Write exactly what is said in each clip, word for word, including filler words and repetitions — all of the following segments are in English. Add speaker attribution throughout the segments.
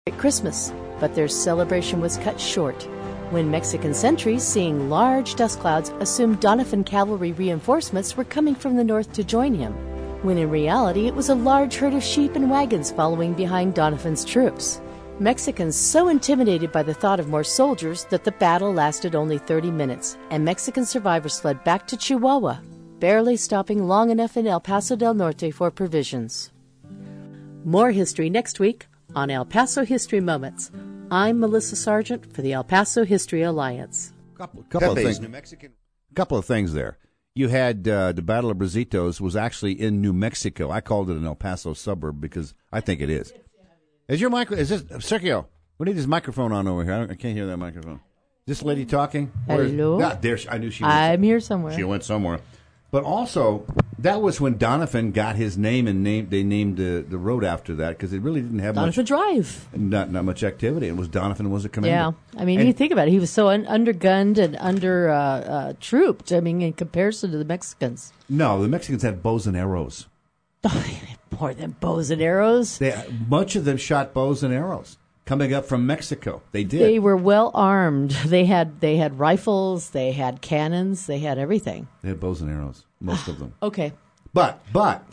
Speaker 1: At Christmas, but their celebration was cut short when Mexican sentries, seeing large dust clouds, assumed Donovan cavalry reinforcements were coming from the north to join him, when in reality it was a large herd of sheep and wagons following behind Donovan's troops. Mexicans so intimidated by the thought of more soldiers that the battle lasted only thirty minutes, and Mexican survivors fled back to Chihuahua, barely stopping long enough in El Paso del Norte for provisions. More history next week on El Paso History Moments. I'm Melissa Sargent for the El Paso History Alliance.
Speaker 2: Couple, couple of things. New Mexican. Couple of things there. You had uh, the Battle of Brazitos was actually in New Mexico. I called it an El Paso suburb because I think it is. Is your micro? Is this Sergio? We need this microphone on over here. I, don't, I can't hear that microphone. Is this lady talking?
Speaker 1: Hello.
Speaker 2: Is, ah, there. I knew she. Went
Speaker 1: I'm
Speaker 2: somewhere.
Speaker 1: here somewhere.
Speaker 2: She went somewhere. But also, that was when Donovan got his name, and named, they named the, the road after that because it really didn't have
Speaker 1: Donovan
Speaker 2: much
Speaker 1: Drive.
Speaker 2: Not not much activity. It was Donovan was a commander.
Speaker 1: Yeah, I mean,
Speaker 2: and,
Speaker 1: you think about it, he was so un- undergunned and under uh, uh, trooped. I mean, in comparison to the Mexicans.
Speaker 2: No, the Mexicans had bows and arrows.
Speaker 1: More than bows and arrows.
Speaker 2: They, much of them shot bows and arrows coming up from Mexico. They did.
Speaker 1: They were well armed. They had they had rifles. They had cannons. They had everything.
Speaker 2: They had bows and arrows. Most of them.
Speaker 1: Okay.
Speaker 2: But but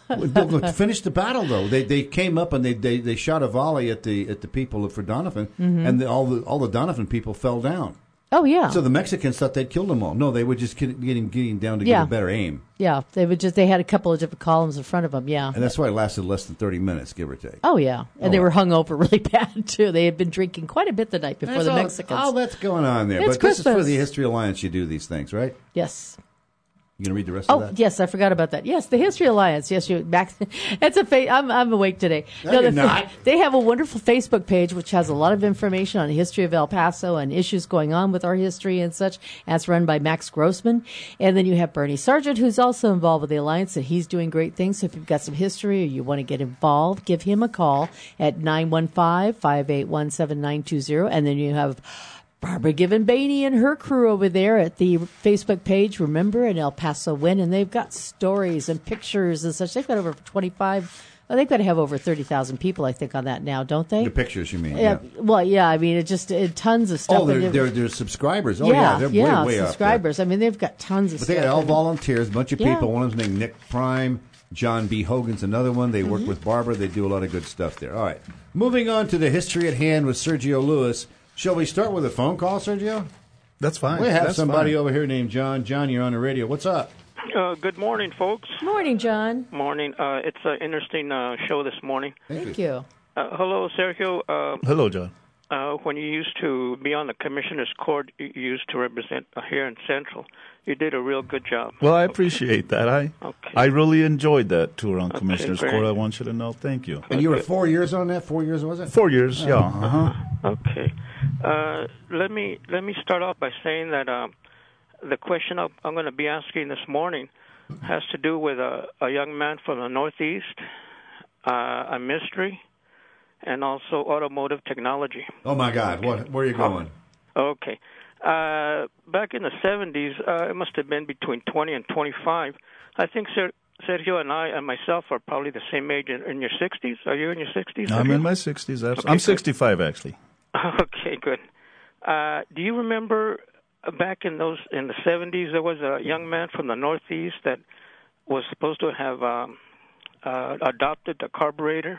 Speaker 2: to finish the battle though, they they came up and they, they, they shot a volley at the at the people for Donovan, mm-hmm. and the, all the all the Donovan people fell down.
Speaker 1: Oh yeah.
Speaker 2: So the Mexicans thought they'd killed them all. No, they were just getting getting down to
Speaker 1: yeah.
Speaker 2: get a better aim.
Speaker 1: Yeah, they would just they had a couple of different columns in front of them. Yeah,
Speaker 2: and that's why it lasted less than thirty minutes, give or take.
Speaker 1: Oh yeah, and
Speaker 2: oh,
Speaker 1: they were hung over really bad too. They had been drinking quite a bit the night before
Speaker 2: that's
Speaker 1: the
Speaker 2: all,
Speaker 1: Mexicans.
Speaker 2: All that's going on there.
Speaker 1: It's
Speaker 2: but
Speaker 1: Christmas.
Speaker 2: This is for the History Alliance. You do these things, right?
Speaker 1: Yes.
Speaker 2: You gonna read the rest
Speaker 1: oh,
Speaker 2: of that?
Speaker 1: Oh yes, I forgot about that. Yes, the History Alliance. Yes, you. Max, it's a. Fa- I'm I'm awake today.
Speaker 2: No, no you're
Speaker 1: the,
Speaker 2: not.
Speaker 1: They have a wonderful Facebook page which has a lot of information on the history of El Paso and issues going on with our history and such. And it's run by Max Grossman, and then you have Bernie Sargent, who's also involved with the Alliance, and he's doing great things. So if you've got some history or you want to get involved, give him a call at nine one five, five eight one, seven nine two zero, and then you have Barbara Given Bainey and her crew over there at the Facebook page, remember, in El Paso Win, and they've got stories and pictures and such. They've got over twenty-five, well, they've got to have over thirty thousand people, I think, on that now, don't they?
Speaker 2: The pictures, you mean?
Speaker 1: Yeah. yeah. Well, yeah, I mean, it just it, tons of stuff.
Speaker 2: Oh, they're, they're, they're subscribers. Oh,
Speaker 1: yeah,
Speaker 2: yeah, they're
Speaker 1: yeah,
Speaker 2: way, way
Speaker 1: subscribers.
Speaker 2: up there.
Speaker 1: I mean, they've got tons of
Speaker 2: but
Speaker 1: stuff.
Speaker 2: But they got all volunteers, a bunch of
Speaker 1: yeah.
Speaker 2: people. One of them's named Nick Prime. John B. Hogan's another one. They work mm-hmm. with Barbara. They do a lot of good stuff there. All right. Moving on to the history at hand with Sergio Lewis. Shall we start with a phone call, Sergio?
Speaker 3: That's fine.
Speaker 2: We have
Speaker 3: That's
Speaker 2: somebody
Speaker 3: fine.
Speaker 2: over here named John. John, you're on the radio. What's up?
Speaker 4: Uh, good morning, folks.
Speaker 1: Morning, John.
Speaker 4: Morning. Uh, it's an interesting uh, show this morning.
Speaker 1: Thank, Thank you. you.
Speaker 4: Uh, hello, Sergio. Uh,
Speaker 3: hello, John.
Speaker 4: Uh, when you used to be on the Commissioner's Court, you used to represent uh, here in Central. You did a real good job.
Speaker 3: Well, I appreciate that. I
Speaker 4: okay.
Speaker 3: I really enjoyed that tour on
Speaker 4: okay,
Speaker 3: Commissioner's
Speaker 4: great.
Speaker 3: Court. I want you to know. Thank you.
Speaker 2: And you were four years on that? Four years, was it?
Speaker 3: Four years,
Speaker 2: oh.
Speaker 3: yeah. Uh-huh.
Speaker 4: Okay. Uh, let me let me start off by saying that um, the question I'm, I'm going to be asking this morning has to do with a, a young man from the Northeast, uh, a mystery, and also automotive technology.
Speaker 2: Oh, my God. What? Where are you going?
Speaker 4: Oh, okay. Uh, back in the seventies, uh, it must have been between twenty and twenty-five. I think Ser- Sergio and I and myself are probably the same age in, in your sixties. Are you in your sixties?
Speaker 3: I'm in my sixties. Okay, I'm sixty-five, good. Actually.
Speaker 4: Okay, good. Uh, do you remember back in those in the seventies, there was a young man from the Northeast that was supposed to have um, uh, adopted a carburetor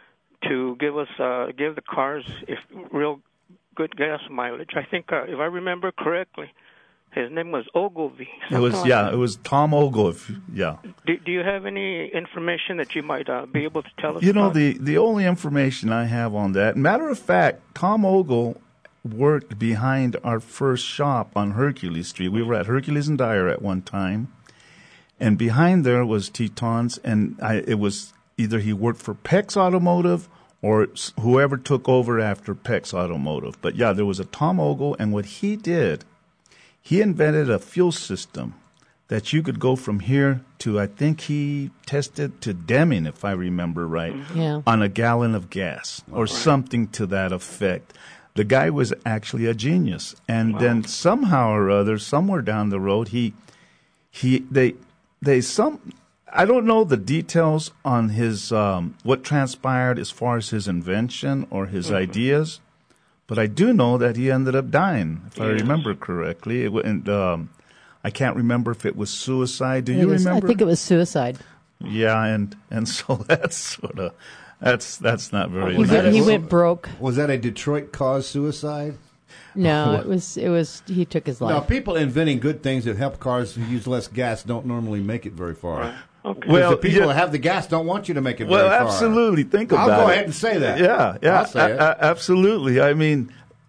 Speaker 4: to give us uh, give the cars if real good gas mileage. I think, uh, if I remember correctly, his name was Ogilvy.
Speaker 3: It was,
Speaker 4: like
Speaker 3: yeah,
Speaker 4: that.
Speaker 3: It was Tom Ogilvy, yeah.
Speaker 4: Do, do you have any information that you might uh, be able to tell us
Speaker 3: You know,
Speaker 4: about?
Speaker 3: the, the only information I have on that, matter of fact, Tom Ogle worked behind our first shop on Hercules Street. We were at Hercules and Dyer at one time, and behind there was Teton's, and I, it was either he worked for Pex Automotive or whoever took over after Pex Automotive. But yeah, there was a Tom Ogle, and what he did, he invented a fuel system that you could go from here to, I think he tested to Deming, if I remember right,
Speaker 1: yeah.
Speaker 3: on a gallon of gas or
Speaker 4: right.
Speaker 3: something to that effect. The guy was actually a genius. And
Speaker 4: wow.
Speaker 3: then somehow or other, somewhere down the road, he, he, they, they, some, I don't know the details on his um, what transpired as far as his invention or his mm-hmm. ideas, but I do know that he ended up dying, if yes. I remember correctly. It, and, um, I can't remember if it was suicide. Do you
Speaker 1: was,
Speaker 3: remember?
Speaker 1: I think it was suicide.
Speaker 3: Yeah, and, and so that's sort of that's that's not very.
Speaker 1: He,
Speaker 3: nice.
Speaker 1: went, he went broke.
Speaker 2: Was that a Detroit caused suicide?
Speaker 1: No, it was it was he took his life.
Speaker 2: No, people inventing good things that help cars who use less gas don't normally make it very far.
Speaker 4: Right. Okay.
Speaker 3: Well,
Speaker 2: the people
Speaker 3: yeah.
Speaker 2: that have the gas don't want you to make it
Speaker 3: well,
Speaker 2: very far.
Speaker 3: Well, absolutely. Think about it.
Speaker 2: I'll go
Speaker 3: it.
Speaker 2: ahead and say that.
Speaker 3: Yeah, yeah,
Speaker 2: I'll say
Speaker 3: a-
Speaker 2: it.
Speaker 3: a- absolutely. I mean,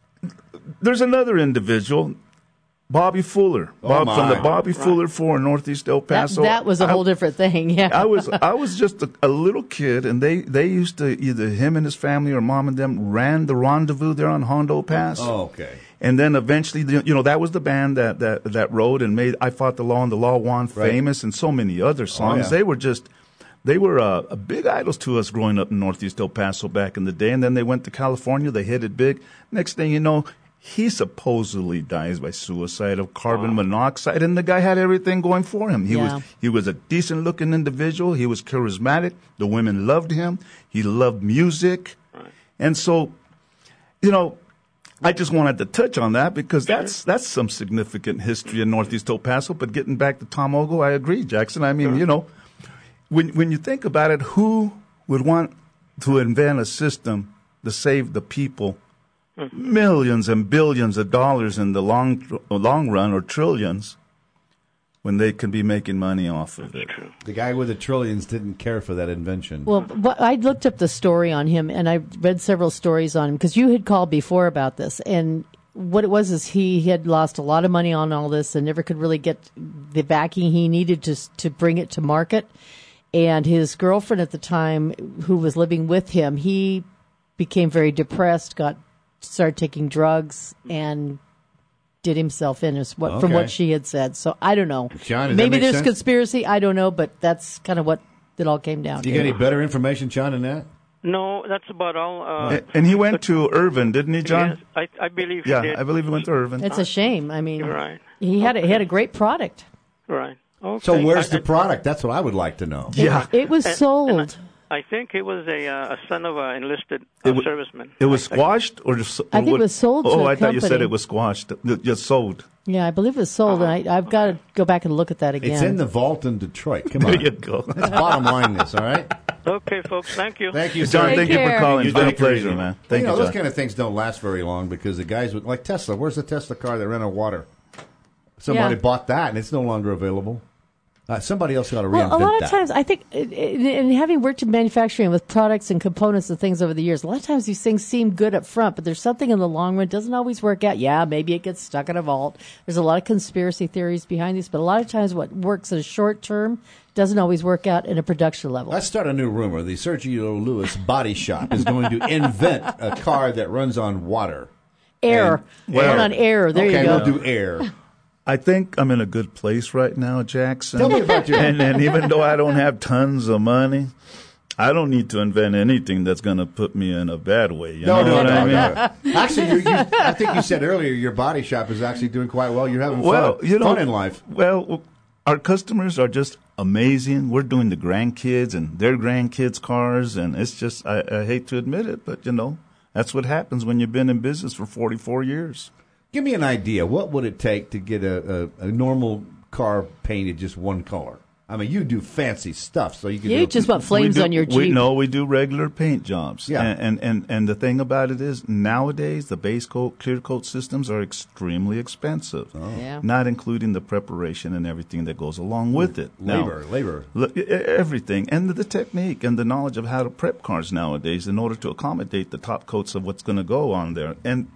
Speaker 3: there's another individual, Bobby Fuller,
Speaker 2: Oh,
Speaker 3: Bob
Speaker 2: my.
Speaker 3: from the Bobby
Speaker 4: Right.
Speaker 3: Fuller Four in Northeast El
Speaker 1: that,
Speaker 3: Paso.
Speaker 1: that was a
Speaker 3: I-
Speaker 1: whole different thing. Yeah,
Speaker 3: I was I was just a, a little kid, and they, they used to, either him and his family or mom and them ran the Rendezvous there on Hondo Pass.
Speaker 2: Oh, okay.
Speaker 3: And then eventually, you know, that was the band that, that, that rode and made I Fought the Law and the Law Won
Speaker 2: Right.
Speaker 3: famous, and so many other songs.
Speaker 2: Oh, yeah.
Speaker 3: They were just, they were uh, a big idols to us growing up in Northeast El Paso back in the day. And then they went to California. They hit it big. Next thing you know, he supposedly dies by suicide of carbon wow. monoxide, and the guy had everything going for him. He
Speaker 1: yeah.
Speaker 3: was he was a decent-looking individual. He was charismatic. The women loved him. He loved music,
Speaker 4: Right.
Speaker 3: and so, you know, I just wanted to touch on that because that's that's some significant history in Northeast El Paso. But getting back to Tom Ogle, I agree, Jackson. I mean,
Speaker 4: sure.
Speaker 3: you know, when when you think about it, who would want to invent a system to save the people mm-hmm. millions and billions of dollars in the long long run, or trillions, when they can be making money off of it?
Speaker 4: True.
Speaker 2: The guy with the trillions didn't care for that invention.
Speaker 1: Well, but I looked up the story on him, and I read several stories on him, because you had called before about this. And what it was is he, he had lost a lot of money on all this and never could really get the backing he needed to to bring it to market. And his girlfriend at the time, who was living with him, he became very depressed, got started taking drugs, and did himself in, as what,
Speaker 2: okay.
Speaker 1: from what she had said. So I don't know.
Speaker 2: John, does that
Speaker 1: maybe
Speaker 2: make
Speaker 1: there's
Speaker 2: sense?
Speaker 1: conspiracy. I don't know, but that's kind of what it all came down
Speaker 2: Do
Speaker 1: to.
Speaker 2: you get any better information, John, than that?
Speaker 4: No, that's about all. Uh,
Speaker 3: And, and he went to Irvin, didn't he, John?
Speaker 4: Yes, I, I believe
Speaker 3: Yeah,
Speaker 4: he did.
Speaker 3: I believe he went to Irvin.
Speaker 1: It's a shame. I mean,
Speaker 4: You're right.
Speaker 1: he had a, he had a great product.
Speaker 4: Right. Okay.
Speaker 2: So where's
Speaker 4: I,
Speaker 2: the product? That's what I would like to know.
Speaker 3: Yeah.
Speaker 1: It was
Speaker 4: And-
Speaker 1: sold.
Speaker 4: and I think it was a, uh, a son of an enlisted uh,
Speaker 3: It wa-
Speaker 4: serviceman.
Speaker 3: It was
Speaker 4: I think.
Speaker 3: squashed, or just?
Speaker 1: I think it
Speaker 3: what-
Speaker 1: was sold to
Speaker 3: Oh,
Speaker 1: a
Speaker 3: I thought you said
Speaker 1: company.
Speaker 3: it was squashed. It Just sold.
Speaker 1: Yeah, I believe it was sold, and I, I've got to go back and look at that again.
Speaker 2: It's in the vault in Detroit. Come
Speaker 3: There
Speaker 2: on.
Speaker 3: you go.
Speaker 2: Let's bottom line this, all right?
Speaker 4: Okay, folks. Thank you.
Speaker 2: Thank you,
Speaker 3: John,
Speaker 2: sir.
Speaker 3: thank you
Speaker 1: care.
Speaker 3: for calling.
Speaker 2: You
Speaker 3: It's been a
Speaker 2: take it
Speaker 3: pleasure,
Speaker 2: easy.
Speaker 3: man. Thank
Speaker 2: you know,
Speaker 3: you,
Speaker 2: those
Speaker 3: John.
Speaker 2: kind of things don't last very long because the guys with, like Tesla, where's the Tesla car that ran out of water? Somebody
Speaker 1: Yeah.
Speaker 2: bought that and it's no longer available. Uh, somebody else got to reinvent
Speaker 1: Well, a lot of
Speaker 2: that.
Speaker 1: times, I think, in, in having worked in manufacturing with products and components and things over the years, a lot of times these things seem good up front, but there's something in the long run doesn't always work out. Yeah, maybe it gets stuck in a vault. There's a lot of conspiracy theories behind these, but a lot of times what works in a short term doesn't always work out in a production level.
Speaker 2: Let's start a new rumor. The Sergio Lewis Body Shop is going to invent a car that runs on water.
Speaker 1: Air.
Speaker 2: And-
Speaker 1: Run on air. There
Speaker 2: okay,
Speaker 1: you go.
Speaker 2: we'll do air.
Speaker 3: I think I'm in a good place right now, Jackson.
Speaker 2: Tell me about your-
Speaker 3: and, and even though I don't have tons of money, I don't need to invent anything that's going to put me in a bad way. You
Speaker 2: No,
Speaker 3: know
Speaker 2: no,
Speaker 3: what
Speaker 2: no,
Speaker 3: I mean?
Speaker 2: no. Actually, you, you, I think you said earlier your body shop is actually doing quite well. You're having
Speaker 3: Well,
Speaker 2: fun,
Speaker 3: you know,
Speaker 2: fun in life.
Speaker 3: Well, our customers are just amazing. We're doing the grandkids and their grandkids' cars, and it's just, I, I hate to admit it, but, you know, that's what happens when you've been in business for forty-four years.
Speaker 2: Give me an idea. What would it take to get a, a, a normal car painted just one color? I mean, you do fancy stuff, so you can
Speaker 1: You
Speaker 2: do
Speaker 1: just want flames
Speaker 3: We do-
Speaker 1: on your Jeep.
Speaker 3: We, no, we do regular paint jobs.
Speaker 2: Yeah.
Speaker 3: And, and, and, and the thing about it is, nowadays, the base coat, clear coat systems are extremely expensive.
Speaker 2: Oh.
Speaker 1: Yeah.
Speaker 3: Not including the preparation and everything that goes along with it.
Speaker 2: labor,
Speaker 3: Now,
Speaker 2: labor.
Speaker 3: Look, e- e- everything, and the, the technique and the knowledge of how to prep cars nowadays in order to accommodate the top coats of what's going to go on there. And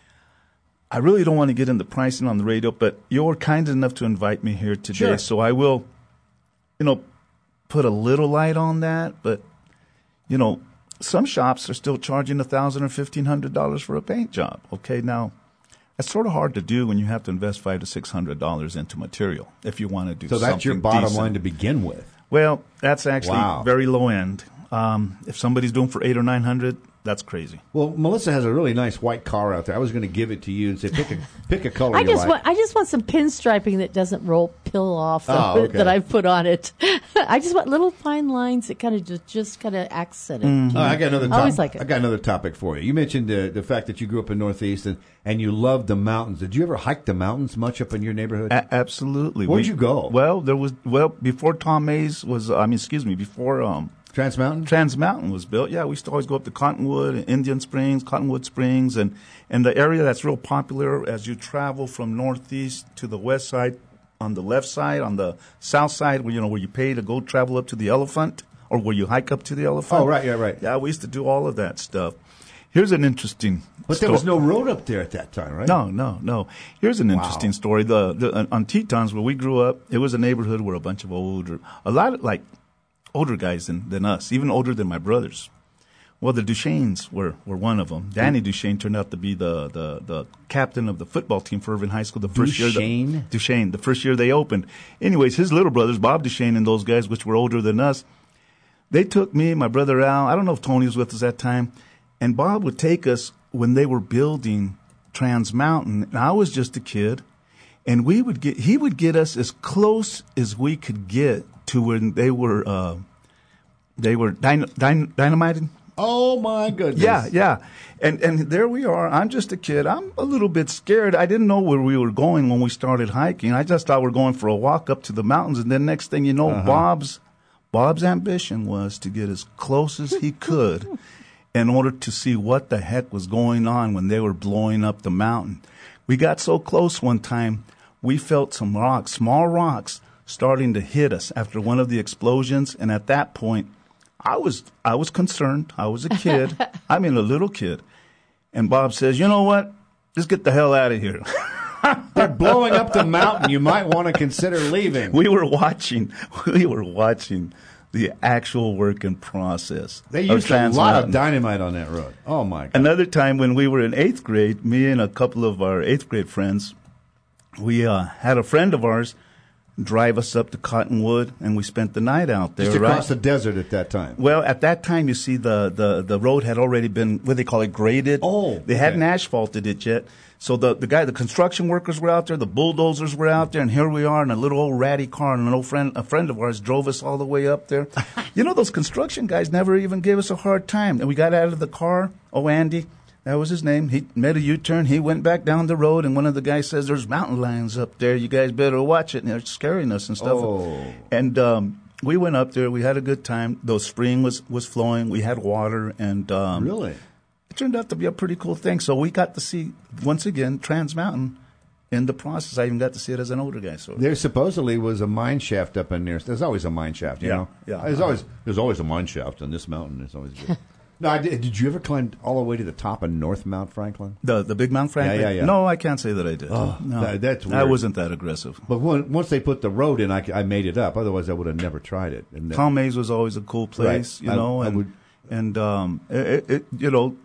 Speaker 3: I really don't want to get into pricing on the radio, but you're kind enough to invite me here today,
Speaker 2: Sure.
Speaker 3: so I will, you know, put a little light on that. But, you know, some shops are still charging a thousand or fifteen hundred dollars for a paint job. Okay, now that's sort of hard to do when you have to invest five to six hundred dollars into material if you want to do.
Speaker 2: So that's your
Speaker 3: something
Speaker 2: bottom
Speaker 3: decent.
Speaker 2: line to begin with.
Speaker 3: Well, that's actually
Speaker 2: Wow.
Speaker 3: very low end. Um, if somebody's doing for eight or nine hundred, That's crazy.
Speaker 2: Well, Melissa has a really nice white car out there. I was going to give it to you and say, pick a pick a color
Speaker 1: I
Speaker 2: you
Speaker 1: just
Speaker 2: like.
Speaker 1: want I just want some pinstriping that doesn't roll pill off the,
Speaker 2: Oh, okay.
Speaker 1: that I've put on it. I just want little fine lines that kind of just, just kind of accent it.
Speaker 2: Oh, I got another.
Speaker 1: I
Speaker 2: Top-
Speaker 1: always like it.
Speaker 2: I got another topic for you. You mentioned uh, the fact that you grew up in Northeast and, and you loved the mountains. Did you ever hike the mountains much up in your neighborhood?
Speaker 3: A- absolutely.
Speaker 2: Where'd
Speaker 3: We-
Speaker 2: you go?
Speaker 3: Well, there was well before Tom Mays was. I mean, excuse me, before um,
Speaker 2: Trans Mountain.
Speaker 3: Trans Mountain was built. Yeah, we used to always go up to Cottonwood and Indian Springs, Cottonwood Springs, and and the area that's real popular as you travel from Northeast to the west side. On the left side, on the south side, where you know where you pay to go travel up to the Elephant, or where you hike up to the Elephant.
Speaker 2: Oh, right, yeah, right.
Speaker 3: Yeah, we used to do all of that stuff. Here's an interesting.
Speaker 2: But there
Speaker 3: sto-
Speaker 2: was no road up there at that time, right?
Speaker 3: No, no, no. Here's an interesting
Speaker 2: Wow.
Speaker 3: story. The, the on Tetons, where we grew up, it was a neighborhood where a bunch of older, a lot of like older guys than, than us, even older than my brothers. Well, the Duchesnes were, were one of them. Danny Duchesne turned out to be the, the, the captain of the football team for Irvin High School the first year.
Speaker 2: Duchesne?
Speaker 3: The, Duchesne, the first year they opened. Anyways, his little brothers, Bob Duchesne and those guys, which were older than us, they took me, my brother Al, I don't know if Tony was with us at that time, and Bob would take us when they were building Trans Mountain, and I was just a kid, and we would get, he would get us as close as we could get to when they were, uh, they were dyna, dyna, dynamiting.
Speaker 2: Oh my goodness.
Speaker 3: Yeah, yeah. And and there we are. I'm just a kid. I'm a little bit scared. I didn't know where we were going when we started hiking. I just thought we were going for a walk up to the mountains, and then next thing you know,
Speaker 2: Uh-huh.
Speaker 3: Bob's Bob's ambition was to get as close as he could in order to see what the heck was going on when they were blowing up the mountain. We got so close one time, we felt some rocks, small rocks, starting to hit us after one of the explosions, and at that point, I was I was concerned. I was a kid. I mean, a little kid. And Bob says, "You know what? Just get the hell out of here."
Speaker 2: They're blowing up the mountain. You might want to consider leaving.
Speaker 3: We were watching. We were watching the actual working process.
Speaker 2: They
Speaker 3: of
Speaker 2: used a
Speaker 3: Trans
Speaker 2: lot
Speaker 3: Mountain.
Speaker 2: of dynamite on that road. Oh my God.
Speaker 3: Another time when we were in eighth grade, me and a couple of our eighth grade friends, we uh, had a friend of ours drive us up to Cottonwood, and we spent the night out there.
Speaker 2: Just across
Speaker 3: right?
Speaker 2: the desert at that time.
Speaker 3: Well, at that time, you see, the, the, the road had already been, what do they call it, graded.
Speaker 2: Oh,
Speaker 3: They hadn't
Speaker 2: okay.
Speaker 3: asphalted it yet. So the, the guy, the construction workers were out there, the bulldozers were out there, and here we are in a little old ratty car, and an old friend, a friend of ours drove us all the way up there. You know, those construction guys never even gave us a hard time. And we got out of the car, oh, Andy, that was his name. He made a U-turn. He went back down the road, and one of the guys says, "There's mountain lions up there. You guys better watch it." And they're scaring us and stuff.
Speaker 2: Oh.
Speaker 3: And um, we went up there. We had a good time. The spring was, was flowing. We had water. And um,
Speaker 2: Really?
Speaker 3: it turned out to be a pretty cool thing. So we got to see, once again, Trans Mountain in the process. I even got to see it as an older guy. So
Speaker 2: There supposedly was a mine shaft up in there. There's always a mine shaft, you
Speaker 3: Yeah,
Speaker 2: know?
Speaker 3: yeah.
Speaker 2: There's always there's always a mine shaft on this mountain. It's always good. No, I did, did you ever climb all the way to the top of North Mount Franklin?
Speaker 3: The the Big Mount Franklin?
Speaker 2: Yeah, yeah, yeah.
Speaker 3: No, I can't say that I did.
Speaker 2: Oh,
Speaker 3: no,
Speaker 2: that- that's
Speaker 3: I
Speaker 2: weird.
Speaker 3: wasn't that aggressive.
Speaker 2: But when, once they put the road in, I, I made it up. Otherwise, I would have never tried it. And that-
Speaker 3: Tom Mays was always a cool place,
Speaker 2: Right.
Speaker 3: you
Speaker 2: I-
Speaker 3: know,
Speaker 2: I
Speaker 3: and
Speaker 2: would-
Speaker 3: and um, it, it you know,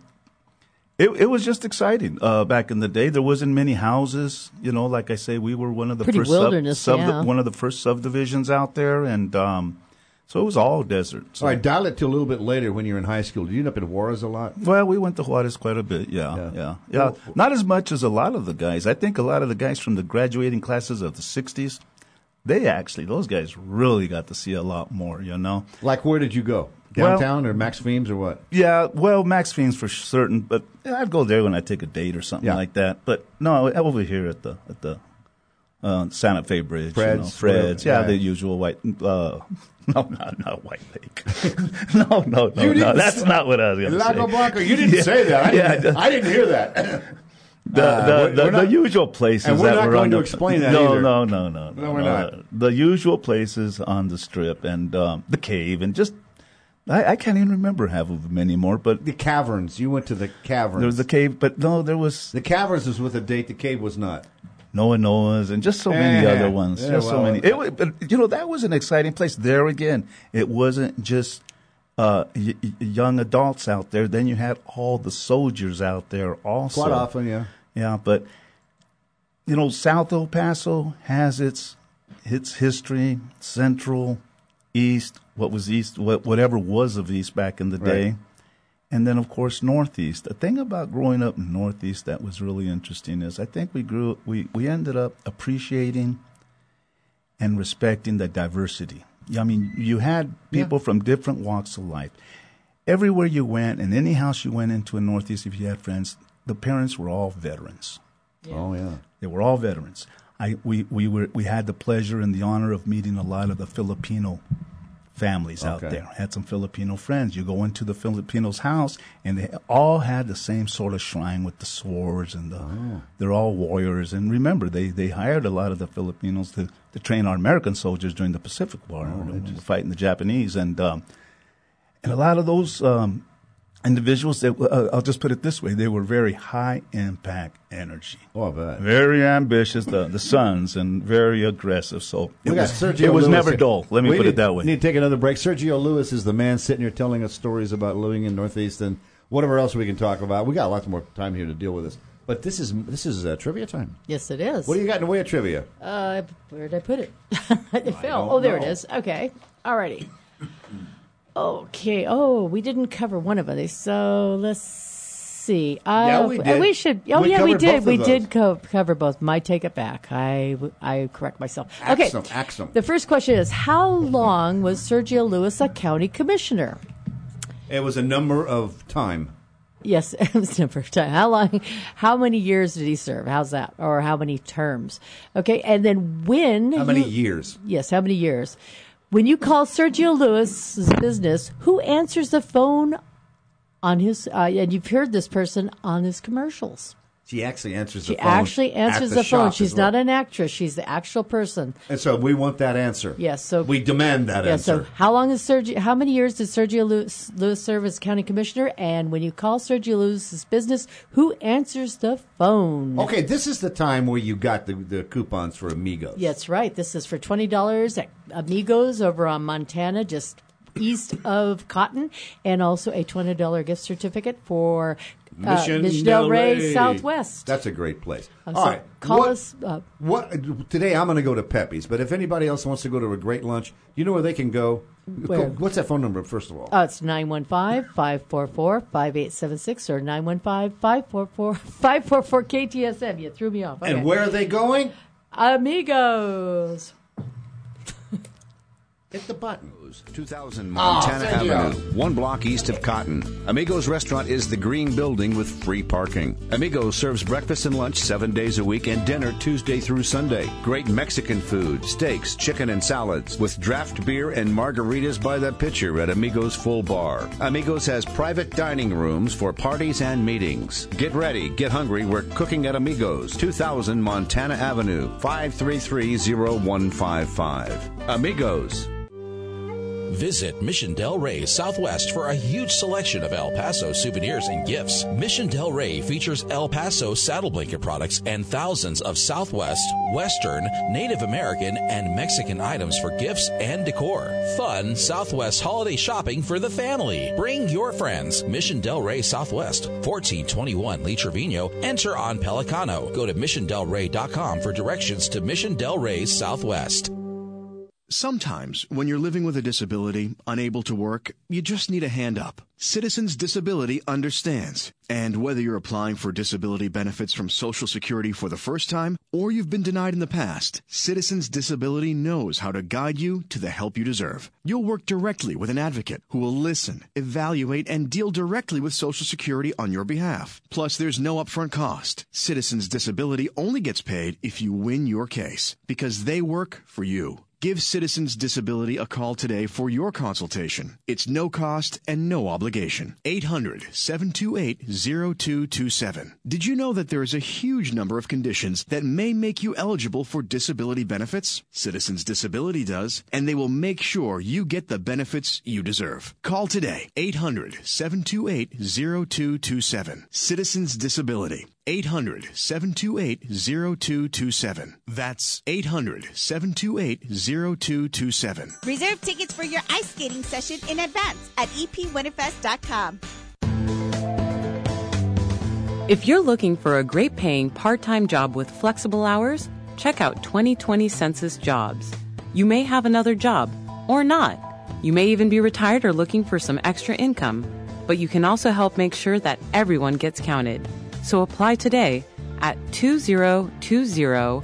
Speaker 3: it it was just exciting. Uh, back in the day, there wasn't many houses, you know. Like I say, we were one of the
Speaker 1: Pretty
Speaker 3: first
Speaker 1: wilderness,
Speaker 3: sub,
Speaker 1: yeah.
Speaker 3: one of the first subdivisions out there, and um, so it was all desert. So.
Speaker 2: All right, dial it to a little bit later when you're in high school. Did you end up in Juarez a lot?
Speaker 3: Well, we went to Juarez quite a bit, yeah,
Speaker 2: Yeah.
Speaker 3: yeah, yeah. Not as much as a lot of the guys. I think a lot of the guys from the graduating classes of the sixties, they actually, those guys really got to see a lot more, you know.
Speaker 2: Like, where did you go?
Speaker 3: Well-
Speaker 2: Downtown or Max Fiends or what?
Speaker 3: Yeah, well, Max Fiends for certain, but I'd go there when I take a date or something
Speaker 2: Yeah.
Speaker 3: like that. But no, over here at the at the uh, Santa Fe Bridge,
Speaker 2: Fred's,
Speaker 3: you know, Fred's,
Speaker 2: whatever.
Speaker 3: yeah,
Speaker 2: Yeah.
Speaker 3: the usual white. Uh, no, not not White Lake. no, no, no,
Speaker 2: You
Speaker 3: no.
Speaker 2: didn't
Speaker 3: That's
Speaker 2: say-
Speaker 3: not what I was going to
Speaker 2: Lago
Speaker 3: say.
Speaker 2: Blanco. You didn't
Speaker 3: Yeah.
Speaker 2: say that. I
Speaker 3: Yeah,
Speaker 2: didn't,
Speaker 3: I
Speaker 2: I didn't hear that.
Speaker 3: The,
Speaker 2: Uh,
Speaker 3: the,
Speaker 2: we're-
Speaker 3: the,
Speaker 2: we're not-
Speaker 3: the usual places
Speaker 2: and we're
Speaker 3: that
Speaker 2: not
Speaker 3: were
Speaker 2: going
Speaker 3: on
Speaker 2: to
Speaker 3: the,
Speaker 2: explain that
Speaker 3: no,
Speaker 2: either.
Speaker 3: No, no, no,
Speaker 2: No, we're not.
Speaker 3: The usual places on the Strip and um, the Cave and just I, I can't even remember half of them anymore. But
Speaker 2: The caverns. You went to the caverns.
Speaker 3: there was the Cave, but no, there was
Speaker 2: the caverns was with a date. The cave was not.
Speaker 3: Noah Noah's and just so many
Speaker 2: Eh,
Speaker 3: other ones.
Speaker 2: yeah,
Speaker 3: just so
Speaker 2: well,
Speaker 3: many. It, wa- but you know that was an exciting place. There again, it wasn't just uh, y- y- young adults out there. Then you had all the soldiers out there also.
Speaker 2: Quite often, yeah.
Speaker 3: Yeah, but you know, South El Paso has its its history. Central, East, what was East, what, whatever was of East back in the day,
Speaker 2: Right.
Speaker 3: And then, of course, Northeast. The thing about growing up in Northeast that was really interesting is I think we grew, we, we ended up appreciating and respecting the diversity. I mean, you had people yeah. from different walks of life. Everywhere you went, and any house you went into in Northeast, if you had friends, the parents were all veterans.
Speaker 2: Yeah. Oh, yeah.
Speaker 3: They were all veterans. I we, we were we had the pleasure and the honor of meeting a lot of the Filipino families okay. out there. I had some Filipino friends. You go into the Filipinos' house, and they all had the same sort of shrine with the swords, and the, oh. they're all warriors. And remember, they, they hired a lot of the Filipinos to, to train our American soldiers during the Pacific War, oh, when we were fighting the Japanese. And um, and a lot of those um, individuals, that uh, I'll just put it this way, they were very high-impact energy.
Speaker 2: Oh, I bet.
Speaker 3: Very ambitious, the, the sons, and very aggressive. So
Speaker 2: we
Speaker 3: it
Speaker 2: got
Speaker 3: was,
Speaker 2: Sergio
Speaker 3: it was
Speaker 2: Lewis
Speaker 3: never
Speaker 2: here.
Speaker 3: dull. Let me
Speaker 2: we
Speaker 3: put
Speaker 2: need,
Speaker 3: it that way.
Speaker 2: We need to take another break. Sergio Lewis is the man sitting here telling us stories about living in Northeast and whatever else we can talk about. We got lots more time here to deal with this. But this is this is uh, trivia time.
Speaker 1: Yes, it is.
Speaker 2: What do you got in the way of trivia?
Speaker 1: Uh, where did I put it? It fell. Oh, there
Speaker 2: know.
Speaker 1: it is. Okay. All righty. Okay. Oh, we didn't cover one of these, so let's see. Uh,
Speaker 2: yeah, we did.
Speaker 1: We should. Oh,
Speaker 2: we
Speaker 1: yeah, we did. We
Speaker 2: those.
Speaker 1: did co- cover both. Might take it back. I, I correct myself. Okay.
Speaker 2: Axum, Axum.
Speaker 1: The first question is: how long was Sergio Lewis a county commissioner?
Speaker 2: It was a number of time.
Speaker 1: Yes, it was a number of time. How long? How many years did he serve? How's that? Or how many terms? Okay, and then when?
Speaker 2: How many
Speaker 1: you,
Speaker 2: years?
Speaker 1: Yes, how many years? When you call Sergio Lewis's business, who answers the phone on his? Uh, and you've heard this person on his commercials.
Speaker 2: She actually answers
Speaker 1: she
Speaker 2: the phone.
Speaker 1: She actually answers
Speaker 2: the,
Speaker 1: the phone.
Speaker 2: well.
Speaker 1: She's not an actress. She's the actual person.
Speaker 2: And so we want that answer.
Speaker 1: Yes. So
Speaker 2: we demand that
Speaker 1: yeah,
Speaker 2: answer.
Speaker 1: So how long is Sergio? How many years did Sergio Lewis, Lewis serve as county commissioner? And when you call Sergio Lewis's business, who answers the phone?
Speaker 2: Okay, this is the time where you got the, the coupons for Amigos.
Speaker 1: Yeah, that's right. This is for twenty dollars at Amigos over on Montana, just east of Cotton, and also a twenty dollars gift certificate for uh,
Speaker 2: Mission,
Speaker 1: Mission Del Rey,
Speaker 2: Rey
Speaker 1: Southwest.
Speaker 2: That's a great place.
Speaker 1: Um,
Speaker 2: All
Speaker 1: so
Speaker 2: right.
Speaker 1: Call
Speaker 2: what,
Speaker 1: us. Uh,
Speaker 2: what, today I'm going to go to Pepe's, but if anybody else wants to go to a great lunch, you know where they can go?
Speaker 1: Where?
Speaker 2: What's that phone number, first of all?
Speaker 1: Uh, it's nine one five, five four four, five eight seven six or nine one five, five four four, five four four K T S M. You threw me off. Okay.
Speaker 2: And where are they going?
Speaker 1: Amigos.
Speaker 2: Hit the button.
Speaker 5: two thousand Montana
Speaker 2: oh,
Speaker 5: Avenue, one block east of Cotton. Amigos Restaurant is the green building with free parking. Amigos serves breakfast and lunch seven days a week and dinner Tuesday through Sunday. Great Mexican food, steaks, chicken, and salads with draft beer and margaritas by the pitcher at Amigos Full Bar. Amigos has private dining rooms for parties and meetings. Get ready, get hungry. We're cooking at Amigos, two thousand Montana Avenue, five three three zero one five five. Amigos.
Speaker 6: Visit Mission Del Rey Southwest for a huge selection of El Paso souvenirs and gifts. Mission Del Rey features El Paso saddle blanket products and thousands of Southwest, Western, Native American, and Mexican items for gifts and decor. Fun Southwest holiday shopping for the family. Bring your friends. Mission Del Rey Southwest, fourteen twenty-one Lee Trevino. Enter on Pelicano. Go to mission del rey dot com for directions to Mission Del Rey Southwest.
Speaker 7: Sometimes, when you're living with a disability, unable to work, you just need a hand up. Citizens Disability understands. And whether you're applying for disability benefits from Social Security for the first time, or you've been denied in the past, Citizens Disability knows how to guide you to the help you deserve. You'll work directly with an advocate who will listen, evaluate, and deal directly with Social Security on your behalf. Plus, there's no upfront cost. Citizens Disability only gets paid if you win your case, because they work for you. Give Citizens Disability a call today for your consultation. It's no cost and no obligation. eight hundred, seven two eight, zero two two seven. Did you know that there is a huge number of conditions that may make you eligible for disability benefits? Citizens Disability does, and they will make sure you get the benefits you deserve. Call today, eight hundred, seven two eight, zero two two seven. Citizens Disability. eight hundred, seven two eight, zero two two seven. That's eight hundred, seven two eight, zero two two seven.
Speaker 8: Reserve tickets for your ice skating session in advance at e p winterfest dot com.
Speaker 9: If you're looking for a great-paying part-time job with flexible hours, check out twenty twenty Census Jobs. You may have another job, or not. You may even be retired or looking for some extra income. but you can also help make sure that everyone gets counted. So apply today at two thousand twenty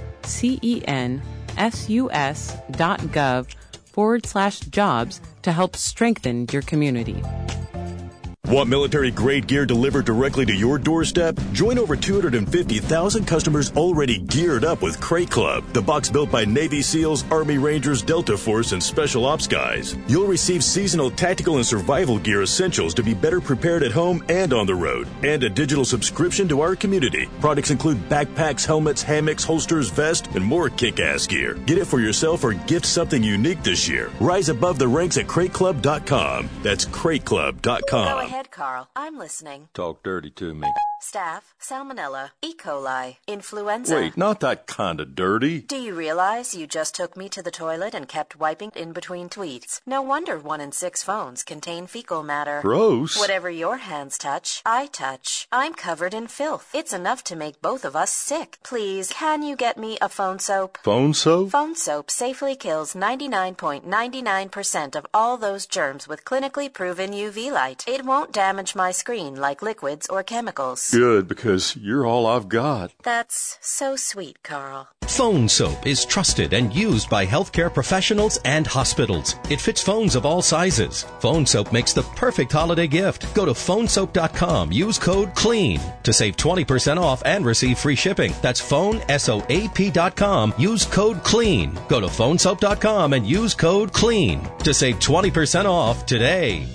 Speaker 9: census.gov forward slash jobs to help strengthen your community.
Speaker 10: Want military-grade gear delivered directly to your doorstep? Join over two hundred fifty thousand customers already geared up with Crate Club, the box built by Navy SEALs, Army Rangers, Delta Force, and Special Ops guys. You'll receive seasonal tactical and survival gear essentials to be better prepared at home and on the road, and a digital subscription to our community. Products include backpacks, helmets, hammocks, holsters, vests, and more kick-ass gear. Get it for yourself or gift something unique this year. Rise above the ranks at crate club dot com. That's crate club dot com.
Speaker 11: Go ahead, Carl. I'm listening.
Speaker 10: Talk dirty to me.
Speaker 11: Staph, salmonella, E. coli, influenza.
Speaker 10: Wait, not that kind of dirty.
Speaker 11: Do you realize you just took me to the toilet and kept wiping in between tweets? No wonder one in six phones contain fecal matter.
Speaker 10: Gross.
Speaker 11: Whatever your hands touch, I touch. I'm covered in filth. It's enough to make both of us sick. Please, can you get me a phone soap?
Speaker 10: Phone soap?
Speaker 11: Phone soap safely kills ninety-nine point nine nine percent of all those germs with clinically proven U V light. It won't damage my screen like liquids or chemicals.
Speaker 10: Good, because you're all I've got.
Speaker 11: That's so sweet, Carl.
Speaker 12: Phone soap is trusted and used by healthcare professionals and hospitals. It fits phones of all sizes. Phone soap makes the perfect holiday gift. Go to phone soap dot com. Use code CLEAN to save twenty percent off and receive free shipping. That's phone soap dot com. Use code CLEAN. Go to phone soap dot com and use code CLEAN to save twenty percent off today.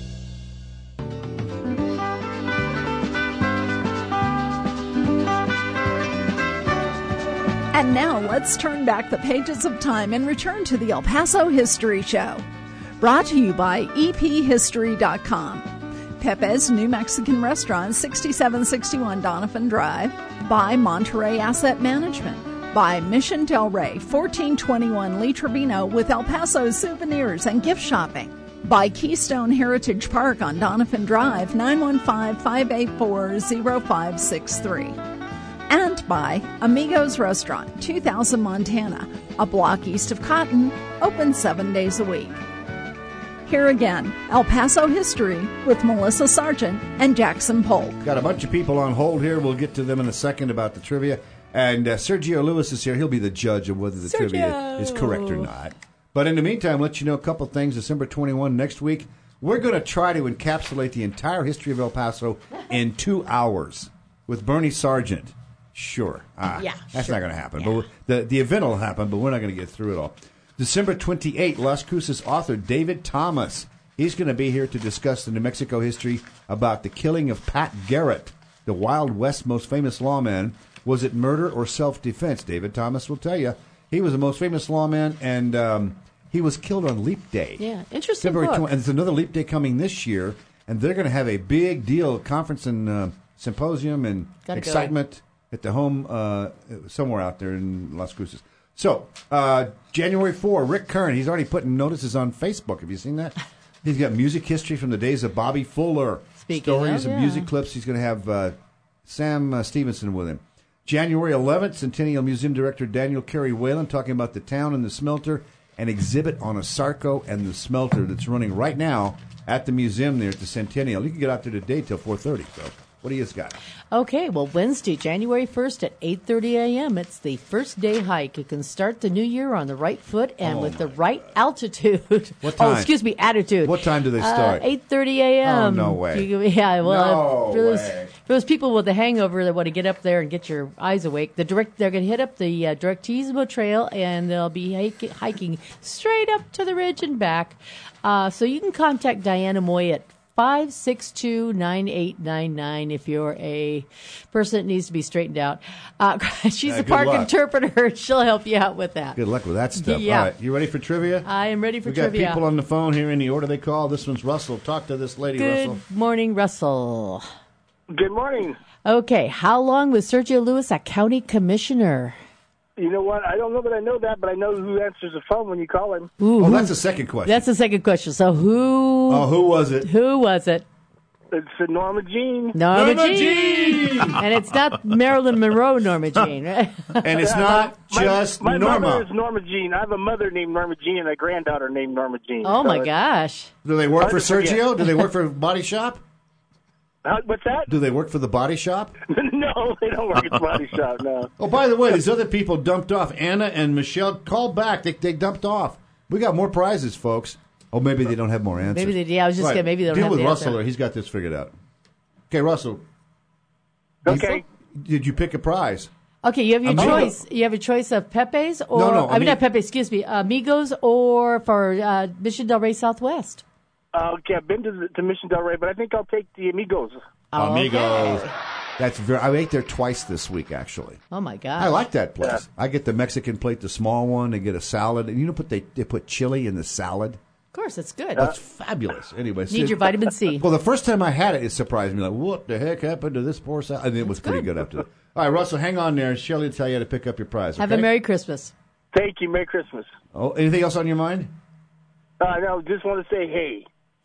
Speaker 13: And now let's turn back the pages of time and return to the El Paso History Show. Brought to you by E P history dot com. Pepe's New Mexican Restaurant, sixty-seven sixty-one Donovan Drive. By Monterey Asset Management. By Mission Del Rey, fourteen twenty-one Lee Trevino with El Paso souvenirs and gift shopping. By Keystone Heritage Park on Donovan Drive, nine one five, five eight four, zero five six three. And by Amigos Restaurant, two thousand Montana, a block east of Cotton, open seven days a week. Here again, El Paso History with Melissa Sargent and Jackson Polk.
Speaker 2: Got a bunch of people on hold here. We'll get to them in a second about the trivia. And uh, Sergio Lewis is here. He'll be the judge of whether the
Speaker 13: Sergio.
Speaker 2: trivia is correct or not. But in the meantime, let you know a couple things. December twenty-first, next week, we're going to try to encapsulate the entire history of El Paso in two hours with Bernie Sargent. Sure. Ah,
Speaker 13: yeah,
Speaker 2: that's
Speaker 13: sure.
Speaker 2: not going to happen.
Speaker 13: Yeah.
Speaker 2: But the the event will happen, but we're not going to get through it all. December twenty-eighth, Las Cruces author David Thomas. He's going to be here to discuss the New Mexico history about the killing of Pat Garrett, the Wild West's most famous lawman. Was it murder or self-defense? David Thomas will tell you. He was the most famous lawman, and um, he was killed on Leap Day.
Speaker 1: Yeah, interesting
Speaker 2: February
Speaker 1: book.
Speaker 2: twentieth, and there's another Leap Day coming this year, and they're going to have a big deal, conference and uh, symposium and
Speaker 1: Gotta
Speaker 2: excitement. Go. At the home, uh, somewhere out there in Las Cruces. So, uh, January fourth, Rick Kern, he's already putting notices on Facebook. Have you seen that? He's got music history from the days of Bobby Fuller.
Speaker 1: Speaking
Speaker 2: Stories
Speaker 1: of,
Speaker 2: and
Speaker 1: yeah.
Speaker 2: music clips. He's going to have uh, Sam uh, Stevenson with him. January eleventh, Centennial Museum Director Daniel Carey Whalen talking about the town and the smelter, an exhibit on Asarco and the smelter that's running right now at the museum there at the Centennial. You can get out there today till four thirty, so... What do you got?
Speaker 1: Okay, well, Wednesday, January first at eight thirty a.m., it's the first day hike. You can start the new year on the right foot and
Speaker 2: Oh,
Speaker 1: with the
Speaker 2: my
Speaker 1: right altitude.
Speaker 2: What
Speaker 1: Oh,
Speaker 2: time?
Speaker 1: excuse me, attitude.
Speaker 2: What time do they start?
Speaker 1: Uh, eight thirty a.m.
Speaker 2: Oh, no way.
Speaker 1: You- yeah, well,
Speaker 2: No
Speaker 1: for, those,
Speaker 2: way.
Speaker 1: for those people with a hangover that want to get up there and get your eyes awake, the direct they're going to hit up the uh, Directismo Trail, and they'll be hike, hiking straight up to the ridge and back. Uh, so you can contact Diana Moy at five six two, nine eight nine nine if you're a person that needs to be straightened out. Uh, she's
Speaker 2: Yeah,
Speaker 1: a
Speaker 2: good
Speaker 1: park
Speaker 2: luck.
Speaker 1: interpreter. She'll help you out with that.
Speaker 2: Good luck with that stuff.
Speaker 1: Yeah.
Speaker 2: All right, you ready for trivia?
Speaker 1: I am ready for
Speaker 2: we got
Speaker 1: trivia.
Speaker 2: people on the phone here in the order they call. This one's Russell. Talk to this lady,
Speaker 1: Good
Speaker 2: Russell.
Speaker 1: morning, Russell.
Speaker 4: Good morning.
Speaker 1: Okay, how long was Sergio Lewis a county commissioner?
Speaker 4: You know what? I don't know that I know that, but I know who answers the phone when you call him.
Speaker 1: Ooh,
Speaker 2: Oh,
Speaker 1: who-
Speaker 2: that's the second question.
Speaker 1: That's the second question. So who?
Speaker 2: Oh, who was it?
Speaker 1: Who was it?
Speaker 4: It's uh, Norma Jean.
Speaker 1: Norma,
Speaker 2: Norma
Speaker 1: Jean.
Speaker 2: Jean!
Speaker 1: And it's not Marilyn Monroe Norma Jean, right?
Speaker 2: And it's
Speaker 4: Yeah,
Speaker 2: not
Speaker 4: my,
Speaker 2: just
Speaker 4: my
Speaker 2: Norma.
Speaker 4: mother is Norma Jean. I have a mother named Norma Jean and a granddaughter named Norma Jean.
Speaker 1: Oh,
Speaker 4: So
Speaker 1: my
Speaker 4: it's-
Speaker 1: gosh.
Speaker 2: Do they work
Speaker 4: Hard
Speaker 2: for
Speaker 4: to forget.
Speaker 2: Sergio? Do they work for Body Shop?
Speaker 14: How, what's that?
Speaker 2: Do they work for the body shop?
Speaker 14: No, they don't work at the body shop, no.
Speaker 2: Oh, by the way, these other people dumped off. Anna and Michelle called back. They, they dumped off. We got more prizes, folks. Oh, maybe they don't have more answers.
Speaker 1: Maybe they. Yeah, I was just
Speaker 2: right.
Speaker 1: gonna. Maybe they don't
Speaker 2: Deal
Speaker 1: have
Speaker 2: with
Speaker 1: the
Speaker 2: Russell.
Speaker 1: answer.
Speaker 2: There. He's got this figured out. Okay, Russell.
Speaker 14: Okay.
Speaker 2: You, did you pick a prize?
Speaker 1: Okay, you have your
Speaker 2: Amigo.
Speaker 1: choice. You have a choice of Pepe's or
Speaker 2: No, no,
Speaker 1: I mean
Speaker 2: Ami-
Speaker 1: not Pepe. Excuse me, Amigos or for uh, Mission Del Rey Southwest.
Speaker 14: Uh, okay, I've been to, the, to Mission Del Rey, but I think I'll take the Amigos.
Speaker 1: Oh,
Speaker 2: Amigos.
Speaker 1: okay.
Speaker 2: That's very. I ate there twice this week, actually.
Speaker 1: Oh my God!
Speaker 2: I like that place. I get the Mexican plate, the small one. They get a salad, and you know, put they they put chili in the salad.
Speaker 1: Of course, it's good.
Speaker 2: That's fabulous. Anyway,
Speaker 1: Need your vitamin C.
Speaker 2: Well, the first time I had it, it surprised me. Like, what the heck happened to this poor salad? And it was pretty good after that. All right, Russell, hang on there. Shelley will tell you how to pick up your prize.
Speaker 1: Have
Speaker 2: okay?
Speaker 1: a Merry Christmas.
Speaker 14: Thank you. Merry Christmas.
Speaker 2: Oh, anything else on your mind?
Speaker 14: Uh, no, just want to say hey.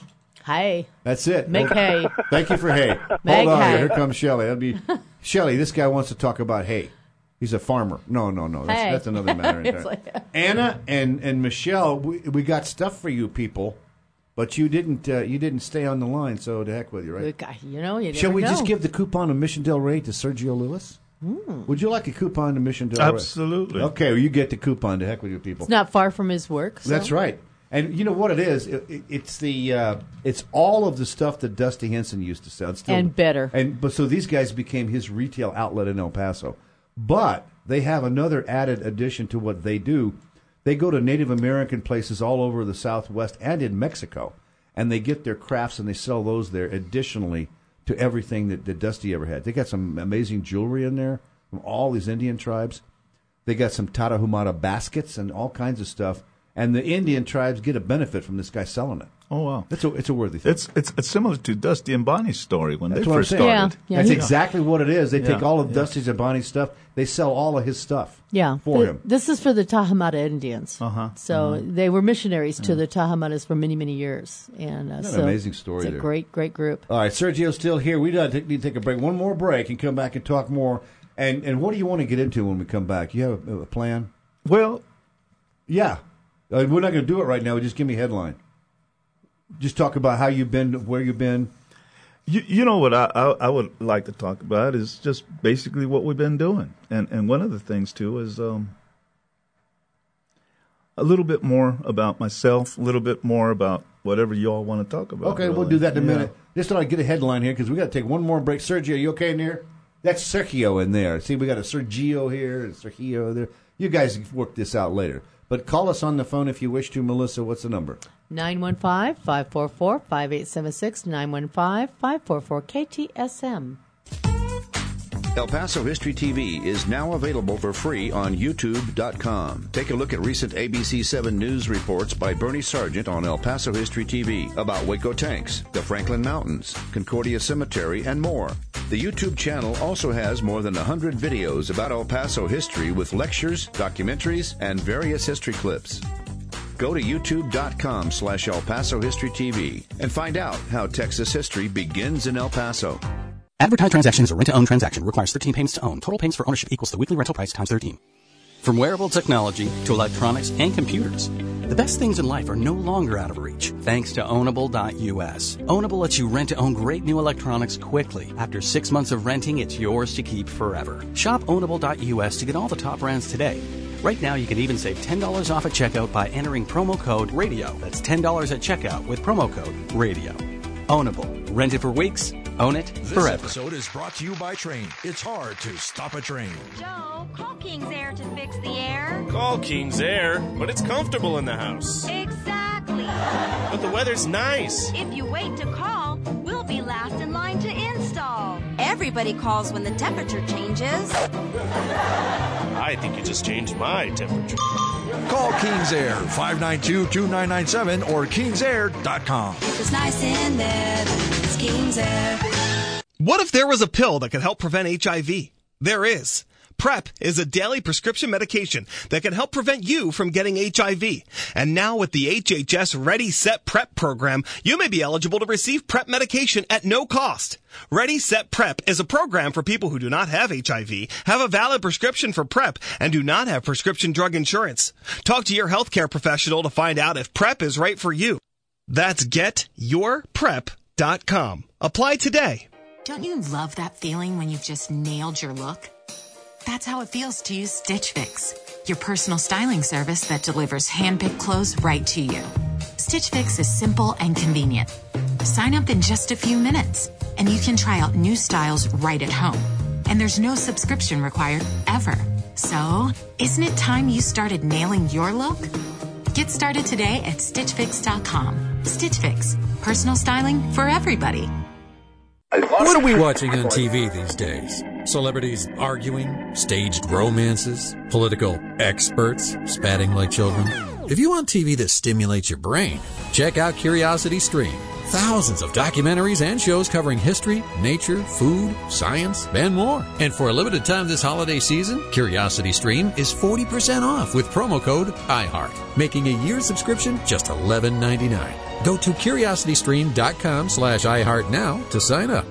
Speaker 1: Hi.
Speaker 2: That's it.
Speaker 1: Make hay.
Speaker 2: Thank you for hay.
Speaker 1: Make
Speaker 2: Hold on,
Speaker 1: hay.
Speaker 2: here comes Shelley. That'd be Shelley. This guy wants to talk about hay. He's a farmer. No, no, no. That's,
Speaker 1: Hey.
Speaker 2: that's another matter.
Speaker 1: It's
Speaker 2: entirely.
Speaker 1: like-
Speaker 2: Anna and, and Michelle, we, we got stuff for you people, but you didn't uh, you didn't stay on the line. So to heck with you, right?
Speaker 1: Good guy. You know, you never
Speaker 2: Shall we
Speaker 1: know.
Speaker 2: just give the coupon of Mission Del Rey to Sergio Lewis?
Speaker 1: Mm.
Speaker 2: Would you like a coupon to Mission Del Rey?
Speaker 3: Absolutely.
Speaker 2: Okay, well, you get the coupon to heck with you people.
Speaker 1: It's not far from his work. So.
Speaker 2: That's right. And you know what it is? It, it, it's the uh, it's all of the stuff that Dusty Henson used to sell. It's still,
Speaker 1: And better.
Speaker 2: And but so these guys became his retail outlet in El Paso. But they have another added addition to what they do. They go to Native American places all over the Southwest and in Mexico, and they get their crafts and they sell those there additionally to everything that, that Dusty ever had. They got some amazing jewelry in there from all these Indian tribes. They got some Tarahumara baskets and all kinds of stuff. And the Indian tribes get a benefit from this guy selling it.
Speaker 3: Oh, wow.
Speaker 2: It's a, it's a worthy thing.
Speaker 3: It's, it's it's similar to Dusty and Bonnie's story when
Speaker 2: That's
Speaker 3: they
Speaker 2: what I'm
Speaker 3: first
Speaker 2: saying.
Speaker 3: started.
Speaker 1: Yeah,
Speaker 2: That's
Speaker 1: he-
Speaker 2: exactly what it is. They
Speaker 3: Yeah,
Speaker 2: take all of
Speaker 3: yeah.
Speaker 2: Dusty's and Bonnie's stuff. They sell all of his stuff
Speaker 1: Yeah.
Speaker 2: for
Speaker 1: The-
Speaker 2: him.
Speaker 1: This is for the Tahamada Indians.
Speaker 3: Uh-huh.
Speaker 1: So they were missionaries to the Tahamadas for many, many years. And uh,
Speaker 2: What an
Speaker 1: so
Speaker 2: amazing story
Speaker 1: It's a
Speaker 2: there.
Speaker 1: great, great group.
Speaker 2: All right, Sergio's still here. We need to take a break. One more break and come back and talk more. And and what do you want to get into when we come back? You have a, a plan?
Speaker 3: Well,
Speaker 2: yeah. Uh, we're not going to do it right now. Just give me a headline. Just talk about how you've been, where you've been.
Speaker 3: You, you know what I, I I would like to talk about is just basically what we've been doing, and and one of the things too is um, a little bit more about myself, a little bit more about whatever you all want to talk about.
Speaker 2: Okay,
Speaker 3: really.
Speaker 2: we'll do that in a
Speaker 3: Yeah.
Speaker 2: minute. Just thought I'd get a headline here because we got to take one more break. Sergio, are you okay in there? That's Sergio in there. See, we got a Sergio here and Sergio there. You guys work this out later. But call us on the phone if you wish to. Melissa, what's the number?
Speaker 1: nine one five, five four four, five eight seven six, nine one five, five four four, K T S M.
Speaker 5: El Paso History T V is now available for free on YouTube dot com. Take a look at recent A B C seven news reports by Bernie Sargent on El Paso History T V about Waco tanks, the Franklin Mountains, Concordia Cemetery, and more. The YouTube channel also has more than one hundred videos about El Paso history with lectures, documentaries, and various history clips. Go to YouTube dot com slash El Paso History T V and find out how Texas history begins in El Paso.
Speaker 15: Advertised transaction is a rent-to-own transaction. Requires thirteen payments to own. Total payments for ownership equals the weekly rental price times thirteen. From wearable technology to electronics and computers, the best things in life are no longer out of reach thanks to Ownable dot U S. Ownable lets you rent to own great new electronics quickly. After six months of renting, it's yours to keep forever. Shop Ownable dot U S to get all the top brands today. Right now, you can even save ten dollars off at checkout by entering promo code RADIO. That's ten dollars at checkout with promo code RADIO. Ownable. Rent it for weeks. Own it
Speaker 6: This
Speaker 15: forever.
Speaker 6: episode is brought to you by Train. It's hard to stop a train.
Speaker 16: Joe, call King's Air to fix the air.
Speaker 17: Call King's Air, but it's comfortable in the house.
Speaker 16: Exactly.
Speaker 17: But the weather's nice.
Speaker 16: If you wait to call, we'll be last in line to install.
Speaker 18: Everybody calls when the temperature changes.
Speaker 17: I think you just changed my temperature.
Speaker 6: Call King's Air, five nine two, two nine nine seven or kings air dot com.
Speaker 18: If it's nice in there, then it's King's Air.
Speaker 19: What if there was a pill that could help prevent H I V? There is. PrEP is a daily prescription medication that can help prevent you from getting H I V. And now with the H H S Ready Set PrEP program, you may be eligible to receive PrEP medication at no cost. Ready Set PrEP is a program for people who do not have H I V, have a valid prescription for PrEP, and do not have prescription drug insurance. Talk to your healthcare professional to find out if PrEP is right for you. That's get your prep dot com. Apply today.
Speaker 20: Don't you love that feeling when you've just nailed your look? That's how it feels to use Stitch Fix, your personal styling service that delivers hand-picked clothes right to you. Stitch Fix is simple and convenient. Sign up in just a few minutes, and you can try out new styles right at home. And there's no subscription required, ever. So, isn't it time you started nailing your look? Get started today at stitch fix dot com. Stitch Fix, personal styling for everybody.
Speaker 21: What are we watching on T V these days? Celebrities arguing, staged romances, political experts spatting like children. If you want T V that stimulates your brain, check out Curiosity Stream. Thousands of documentaries and shows covering history, nature, food, science, and more. And for a limited time this holiday season, Curiosity Stream is forty percent off with promo code iHeart, making a year subscription just eleven ninety-nine. Go to curiositystream.com slash iHeart now to sign up.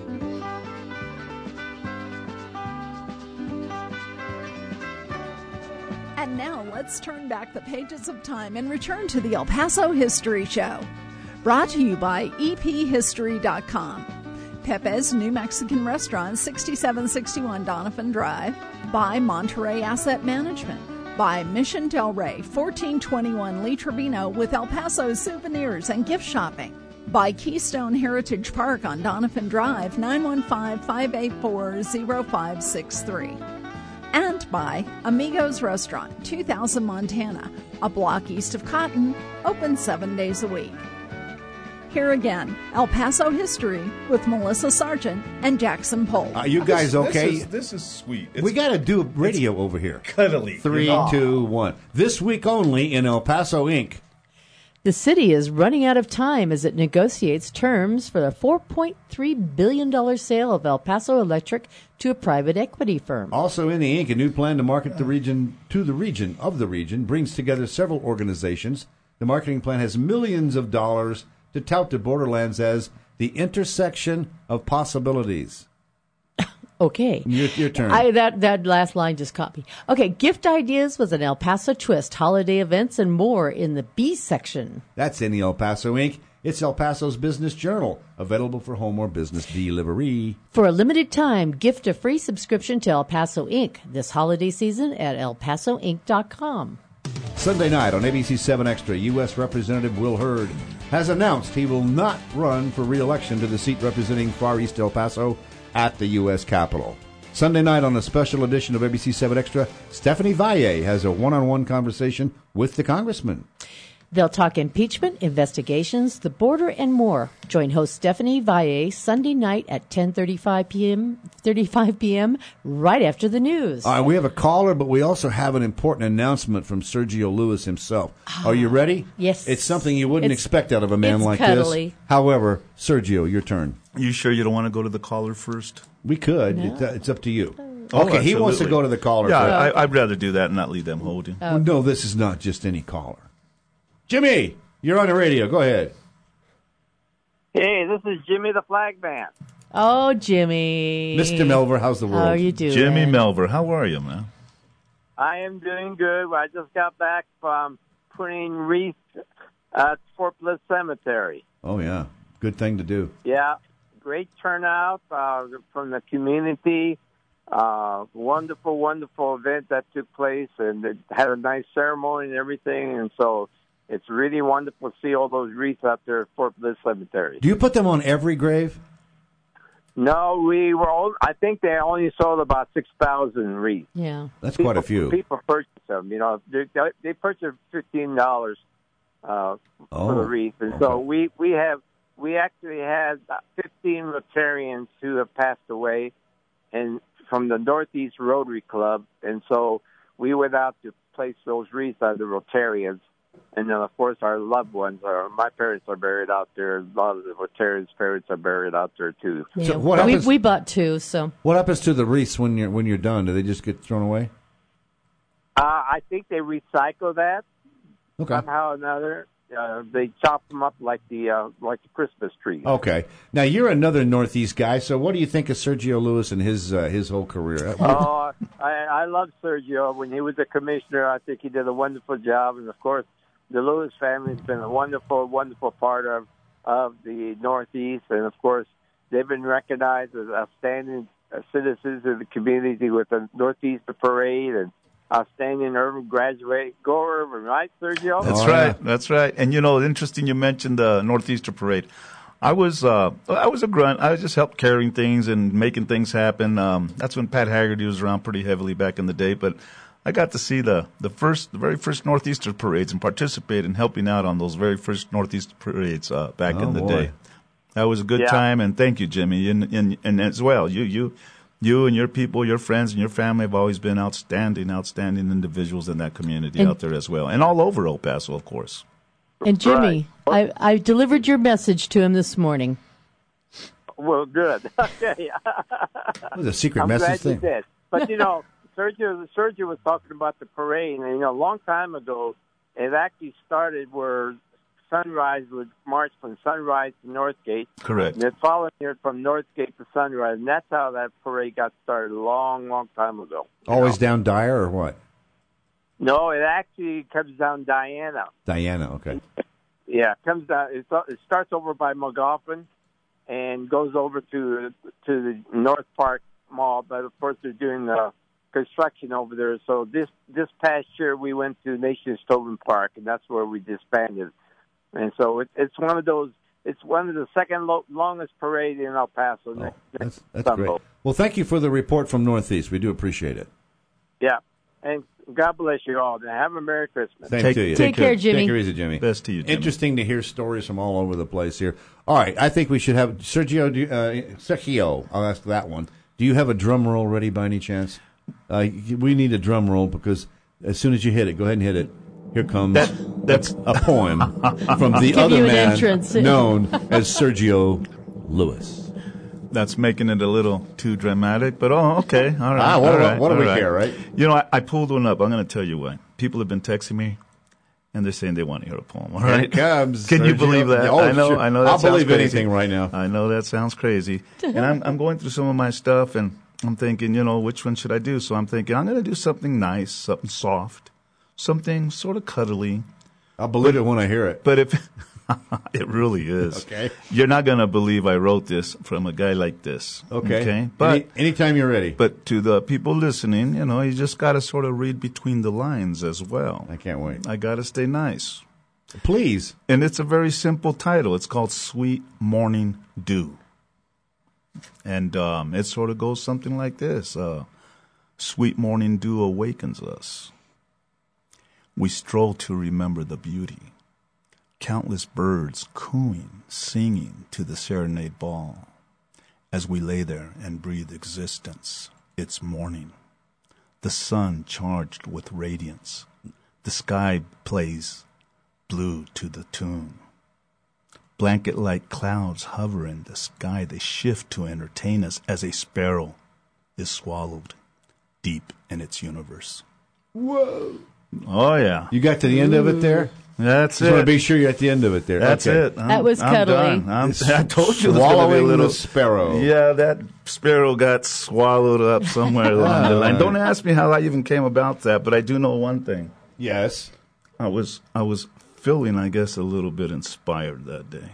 Speaker 13: And now let's turn back the pages of time and return to the El Paso History Show. Brought to you by E P history dot com. Pepe's New Mexican Restaurant, sixty-seven sixty-one Donovan Drive. By Monterey Asset Management. By Mission Del Rey, fourteen twenty-one Lee Trevino with El Paso souvenirs and gift shopping. By Keystone Heritage Park on Donovan Drive, nine one five, five eight four, zero five six three. And by Amigos Restaurant, two thousand Montana, a block east of Cotton, open seven days a week. Here again, El Paso History with Melissa Sargent and Jackson Polk.
Speaker 2: Are you guys
Speaker 3: This-
Speaker 2: okay?
Speaker 3: This is, this is sweet. It's
Speaker 2: we got to do radio over here.
Speaker 3: cuddly.
Speaker 2: Three,
Speaker 3: Yeah.
Speaker 2: two, one. This week only in El Paso Incorporated.
Speaker 1: The city is running out of time as it negotiates terms for the four point three billion dollars sale of El Paso Electric to a private equity firm.
Speaker 2: Also in the ink, a new plan to market the region to the region of the region brings together several organizations. The marketing plan has millions of dollars to tout the Borderlands as the intersection of possibilities.
Speaker 1: Okay.
Speaker 2: Your, your turn.
Speaker 1: I, that, that last line just caught me. Okay, gift ideas with an El Paso twist, holiday events, and more in the B section.
Speaker 2: That's in the El Paso Incorporated. It's El Paso's business journal, available for home or business delivery.
Speaker 1: For a limited time, gift a free subscription to El Paso Incorporated this holiday season at el paso inc dot com.
Speaker 2: Sunday night on A B C seven Extra, U S Representative Will Hurd has announced he will not run for re-election to the seat representing Far East El Paso at the U S Capitol. Sunday night on a special edition of A B C seven Extra, Stephanie Valle has a one-on-one conversation with the congressman.
Speaker 1: They'll talk impeachment, investigations, the border, and more. Join host Stephanie Valle Sunday night at ten thirty-five p.m. thirty-five p.m. right after the news.
Speaker 2: All right, we have a caller, but we also have an important announcement from Sergio Lewis himself. Are you ready?
Speaker 1: Yes.
Speaker 2: It's something you wouldn't
Speaker 1: It's-
Speaker 2: expect out of a man
Speaker 1: it's
Speaker 2: like
Speaker 1: cuddly.
Speaker 2: this. However, Sergio, your turn.
Speaker 3: You sure you don't want to go to the caller first?
Speaker 2: We could.
Speaker 1: No.
Speaker 2: It's, uh, it's up to you.
Speaker 3: Oh,
Speaker 2: okay, he wants to
Speaker 3: absolutely.
Speaker 2: go to the caller
Speaker 3: Yeah,
Speaker 2: first.
Speaker 3: I, I'd rather do that and not leave them holding.
Speaker 2: Well, no, this is not just any caller. Jimmy, you're on the radio. Go ahead.
Speaker 14: Hey, this is Jimmy the Flag Man.
Speaker 1: Oh, Jimmy.
Speaker 2: Mister Melver, how's the world?
Speaker 1: How are you doing?
Speaker 3: Jimmy Melver, how are you, man?
Speaker 14: I am doing good. I just got back from putting wreaths at Fort Bliss Cemetery.
Speaker 2: Oh, yeah. Good thing to do.
Speaker 14: Yeah, great turnout uh, from the community. Uh, wonderful, wonderful event that took place, and it had a nice ceremony and everything. And so it's really wonderful to see all those wreaths out there at Fort Bliss Cemetery.
Speaker 2: Do you put them on every grave?
Speaker 14: No, we were. All, I think they only sold about six thousand wreaths.
Speaker 1: Yeah,
Speaker 2: that's
Speaker 14: people,
Speaker 2: quite a few.
Speaker 14: People purchase them. You know, they, they purchase fifteen dollars uh,
Speaker 2: Oh,
Speaker 14: for the wreath, and so we we have we actually had fifteen Rotarians who have passed away, and from the Northeast Rotary Club, and so we went out to place those wreaths at the Rotarians. And then, of course, our loved ones, are, my parents are buried out there. A lot of the Rotarians' parents are buried out there, too.
Speaker 1: Yeah,
Speaker 2: So what
Speaker 1: we,
Speaker 2: happens-
Speaker 1: we bought two, so.
Speaker 2: What happens to the wreaths when you're when you're done? Do they just get thrown away?
Speaker 14: Uh, I think they recycle that
Speaker 2: Okay.
Speaker 14: somehow or another. Uh, they chop them up like the uh, like the Christmas trees.
Speaker 2: Okay. Now you're another Northeast guy, so what do you think of Sergio Lewis and his uh, his whole career?
Speaker 14: Oh, I, I love Sergio. When he was a commissioner, I think he did a wonderful job. And, of course, the Lewis family has been a wonderful, wonderful part of, of the Northeast. And, of course, they've been recognized as outstanding uh, citizens of the community with the Northeast Parade and outstanding urban graduate. Go urban, right, Sergio?
Speaker 3: That's oh, right. Yeah. That's right. And, you know, interesting you mentioned the Northeaster Parade. I was uh, I was a grunt. I just helped carrying things and making things happen. Um, that's when Pat Haggerty was around pretty heavily back in the day. But I got to see the, the first, the very first Northeaster parades and participate in helping out on those very first Northeaster parades uh, back oh, in the boy. day. That was a good yeah. time, and thank you, Jimmy, and, and and as well, you you you and your people, your friends, and your family have always been outstanding, outstanding individuals in that community and, out there as well, and all over El Paso, of course.
Speaker 1: And Jimmy, right. I I delivered your message to him this morning.
Speaker 14: Well, good. Okay.
Speaker 2: It was a secret
Speaker 14: I'm
Speaker 2: message
Speaker 14: glad
Speaker 2: thing.
Speaker 14: You did. But you know, Sergio, Sergio was talking about the parade, and you know, a long time ago, it actually started where Sunrise would march from Sunrise to Northgate.
Speaker 3: Correct.
Speaker 14: And then following here from Northgate to Sunrise, and that's how that parade got started a long, long time ago.
Speaker 2: Always
Speaker 14: know?
Speaker 2: down Dyer or what?
Speaker 14: No, it actually comes down Diana.
Speaker 2: Diana, okay.
Speaker 14: Yeah, it comes down. It, it starts over by McGoffin and goes over to to the North Park Mall. But of course, they're doing the construction over there. So this this past year, we went to Nation Stoughton Park, and that's where we disbanded. And so it, it's one of those. It's one of the second lo- longest parade in El Paso.
Speaker 2: Oh,
Speaker 14: next,
Speaker 2: that's
Speaker 14: next
Speaker 2: that's great. Well, thank you for the report from Northeast. We do appreciate it.
Speaker 14: Yeah, and God bless you all. Have a Merry Christmas.
Speaker 2: Same
Speaker 1: take,
Speaker 2: to you.
Speaker 1: Take, take care, care, Jimmy.
Speaker 2: Take care easy, Jimmy.
Speaker 3: Best to you, Jimmy.
Speaker 2: Interesting to hear stories from all over the place here. All right, I think we should have Sergio. Do, uh, Sergio, I'll ask that one. Do you have a drum roll ready by any chance? Uh, we need a drum roll because as soon as you hit it, go ahead and hit it. Here comes
Speaker 3: that, that's
Speaker 2: a poem from the
Speaker 1: Give
Speaker 2: other
Speaker 1: you an
Speaker 2: man
Speaker 1: entrance.
Speaker 2: known as Sergio Lewis.
Speaker 3: That's making it a little too dramatic, but oh, okay, all right.
Speaker 2: Ah, what,
Speaker 3: all
Speaker 2: do,
Speaker 3: right,
Speaker 2: what do
Speaker 3: all
Speaker 2: we
Speaker 3: right.
Speaker 2: care, right?
Speaker 3: You know, I, I pulled one up. I'm going to tell you what. People have been texting me, and they're saying they want to hear a poem. All right,
Speaker 2: Here it comes.
Speaker 3: Can
Speaker 2: Sergio.
Speaker 3: you believe that?
Speaker 2: Oh,
Speaker 3: I know.
Speaker 2: sure.
Speaker 3: I know. That
Speaker 2: I'll
Speaker 3: sounds
Speaker 2: believe
Speaker 3: crazy.
Speaker 2: anything right now.
Speaker 3: I know that sounds crazy, and I'm I'm going through some of my stuff, and I'm thinking, you know, which one should I do? So I'm thinking I'm going to do something nice, something soft, something sort of cuddly.
Speaker 2: I'll believe but, it when I hear it.
Speaker 3: But if it really is,
Speaker 2: okay,
Speaker 3: you're not going to believe I wrote this from a guy like this.
Speaker 2: Okay,
Speaker 3: okay, but
Speaker 2: Any, anytime you're ready.
Speaker 3: But to the people listening, you know, you just got to sort of read between the lines as well.
Speaker 2: I can't wait.
Speaker 3: I got to stay nice,
Speaker 2: please.
Speaker 3: And it's a very simple title. It's called "Sweet Morning Dew," and um, it sort of goes something like this: uh, "Sweet morning dew awakens us. We stroll to remember the beauty. Countless birds cooing, singing to the serenade ball. As we lay there and breathe existence, it's morning. The sun charged with radiance. The sky plays blue to the tune. Blanket-like clouds hover in the sky. They shift to entertain us as a sparrow is swallowed deep in its universe."
Speaker 2: Whoa.
Speaker 3: Oh, yeah.
Speaker 2: You got to the end of it there?
Speaker 3: That's
Speaker 2: Just
Speaker 3: it.
Speaker 2: want to be sure you're at the end of it there.
Speaker 3: That's
Speaker 2: okay.
Speaker 3: it. I'm,
Speaker 1: that was cuddly.
Speaker 3: I'm I'm, I told you it was
Speaker 2: swallowing
Speaker 3: be a little,
Speaker 2: the sparrow.
Speaker 3: Yeah, that sparrow got swallowed up somewhere along the line. Don't ask me how I even came about that, but I do know one thing.
Speaker 2: Yes.
Speaker 3: I was I was feeling, I guess, a little bit inspired that day.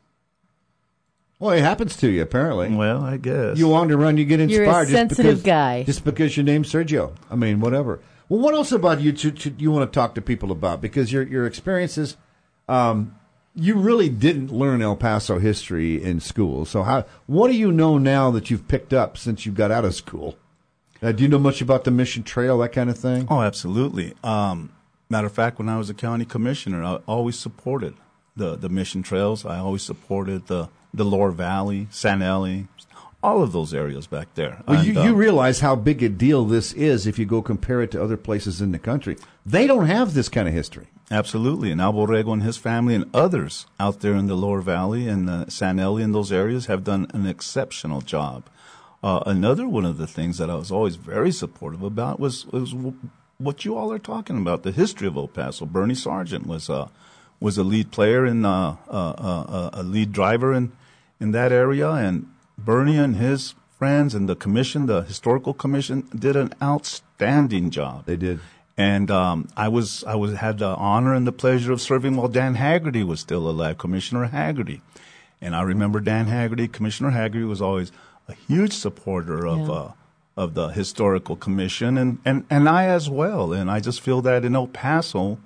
Speaker 2: Well, it happens to you, apparently.
Speaker 3: Well, I guess.
Speaker 2: You wander around, you get inspired.
Speaker 1: You're a sensitive
Speaker 2: just because,
Speaker 1: guy.
Speaker 2: Just because your name's Sergio. I mean, whatever. Well, what else about you to, to, you want to talk to people about? Because your your experiences, um, you really didn't learn El Paso history in school. So how? What do you know now that you've picked up since you got out of school? Uh, do you know much about the Mission Trail, that kind of thing?
Speaker 3: Oh, absolutely. Um, matter of fact, when I was a county commissioner, I always supported the, the Mission Trails. I always supported the, the Lower Valley, San Eli, all of those areas back there.
Speaker 2: Well,
Speaker 3: and,
Speaker 2: you,
Speaker 3: uh,
Speaker 2: you realize how big a deal this is if you go compare it to other places in the country. They don't have this kind of history.
Speaker 3: Absolutely. And Alborrego and his family and others out there in the Lower Valley and uh, San Eli and those areas have done an exceptional job. Uh, another one of the things that I was always very supportive about was, was w- what you all are talking about, the history of El Paso. Bernie Sargent was, uh, was a lead player and uh, uh, uh, a lead driver in, in that area, and Bernie and his friends and the commission, the historical commission, did an outstanding job.
Speaker 2: They did.
Speaker 3: And um, I was I was had the honor and the pleasure of serving while Dan Haggerty was still alive, Commissioner Haggerty. And I remember Dan Haggerty, Commissioner Haggerty, was always a huge supporter of
Speaker 1: Yeah.
Speaker 3: uh, of the Historical Commission, and, and, and I as well. And I just feel that in El Paso,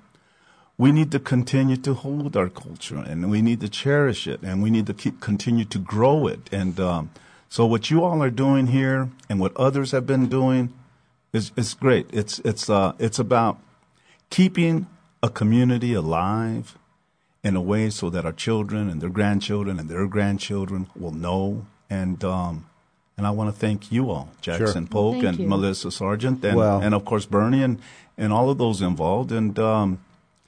Speaker 3: we need to continue to hold our culture, and we need to cherish it, and we need to keep continue to grow it. And um, so what you all are doing here and what others have been doing is, is great. It's, it's, uh, it's about keeping a community alive in a way so that our children and their grandchildren and their grandchildren will know. And um, and I want to thank you all, Jackson
Speaker 2: Sure.
Speaker 3: Polk
Speaker 1: Thank
Speaker 3: and
Speaker 1: you.
Speaker 3: Melissa Sargent, and
Speaker 2: Well-
Speaker 3: and of course Bernie and, and all of those involved. And um,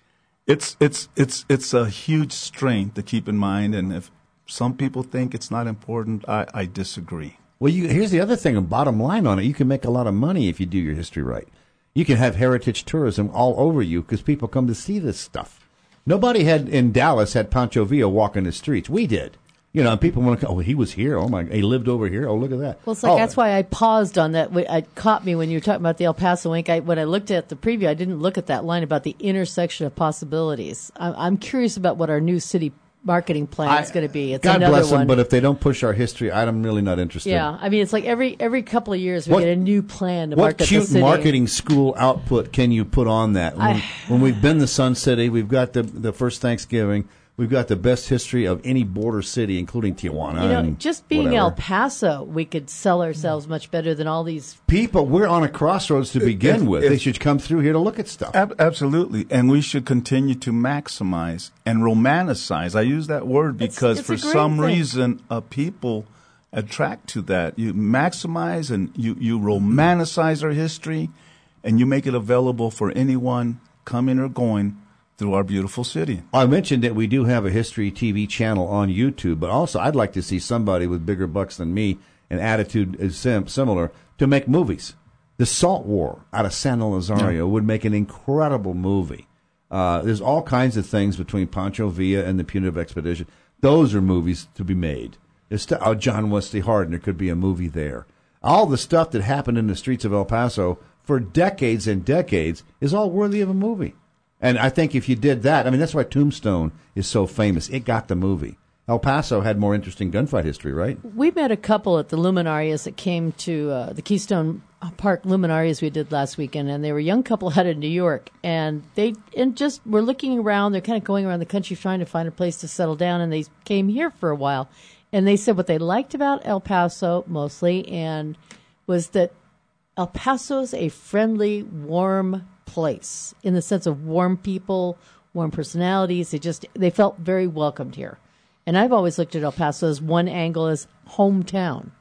Speaker 3: it's it's it's it's a huge strength to keep in mind. And if some people think it's not important, I, I disagree.
Speaker 2: Well, you, here's the other thing, a bottom line on it. You can make a lot of money if you do your history right. You can have heritage tourism all over you because people come to see this stuff. Nobody had in Dallas had Pancho Villa walking the streets. We did. You know, and people want to go, oh, he was here. Oh, my, he lived over here. Oh, look at that.
Speaker 1: Well, it's like
Speaker 2: oh,
Speaker 1: that's why I paused on that. It caught me when you were talking about the El Paso Ink. I, when I looked at the preview, I didn't look at that line about the intersection of possibilities. I'm, I'm curious about what our new city marketing plan is going to be. It's
Speaker 2: God
Speaker 1: another
Speaker 2: bless
Speaker 1: one.
Speaker 2: them, but if they don't push our history, I'm really not interested.
Speaker 1: Yeah, I mean, it's like every every couple of years we
Speaker 2: What-
Speaker 1: get a new plan to
Speaker 2: What
Speaker 1: market the
Speaker 2: cute
Speaker 1: city.
Speaker 2: marketing school output can you put on that? When,
Speaker 1: I-
Speaker 2: when we've been to Sun City, we've got the the first Thanksgiving, we've got the best history of any border city, including Tijuana.
Speaker 1: You know,
Speaker 2: and
Speaker 1: just being
Speaker 2: whatever.
Speaker 1: El Paso, we could sell ourselves much better than all these.
Speaker 2: People, we're on a crossroads to begin
Speaker 3: If-
Speaker 2: with.
Speaker 3: if-
Speaker 2: they should come through here to look at stuff.
Speaker 3: Ab- absolutely. And we should continue to maximize and romanticize. I use that word because
Speaker 1: it's
Speaker 3: for
Speaker 1: a great
Speaker 3: some
Speaker 1: thing.
Speaker 3: reason, uh, people attract to that. You maximize and you, you romanticize our history, and you make it available for anyone coming or going through our beautiful city.
Speaker 2: I mentioned that we do have a history T V channel on YouTube, but also I'd like to see somebody with bigger bucks than me and attitude is sim- similar to make movies. The Salt War out of San Elizario
Speaker 3: Yeah.
Speaker 2: would make an incredible movie. Uh, there's all kinds of things between Pancho Villa and the Punitive Expedition. Those are movies to be made. There's st- oh, John Wesley Hardin, there could be a movie there. All the stuff that happened in the streets of El Paso for decades and decades is all worthy of a movie. And I think if you did that, I mean, that's why Tombstone is so famous. It got the movie. El Paso had more interesting gunfight history, right?
Speaker 1: We met a couple at the Luminarias that came to uh, the Keystone Park Luminarias we did last weekend, and they were a young couple out of New York, and they and just were looking around. They're kind of going around the country trying to find a place to settle down, and they came here for a while. And they said what they liked about El Paso mostly, and was that El Paso's a friendly, warm place in the sense of warm people, warm personalities. They just they felt very welcomed here. And I've always looked at El Paso as one angle as hometown.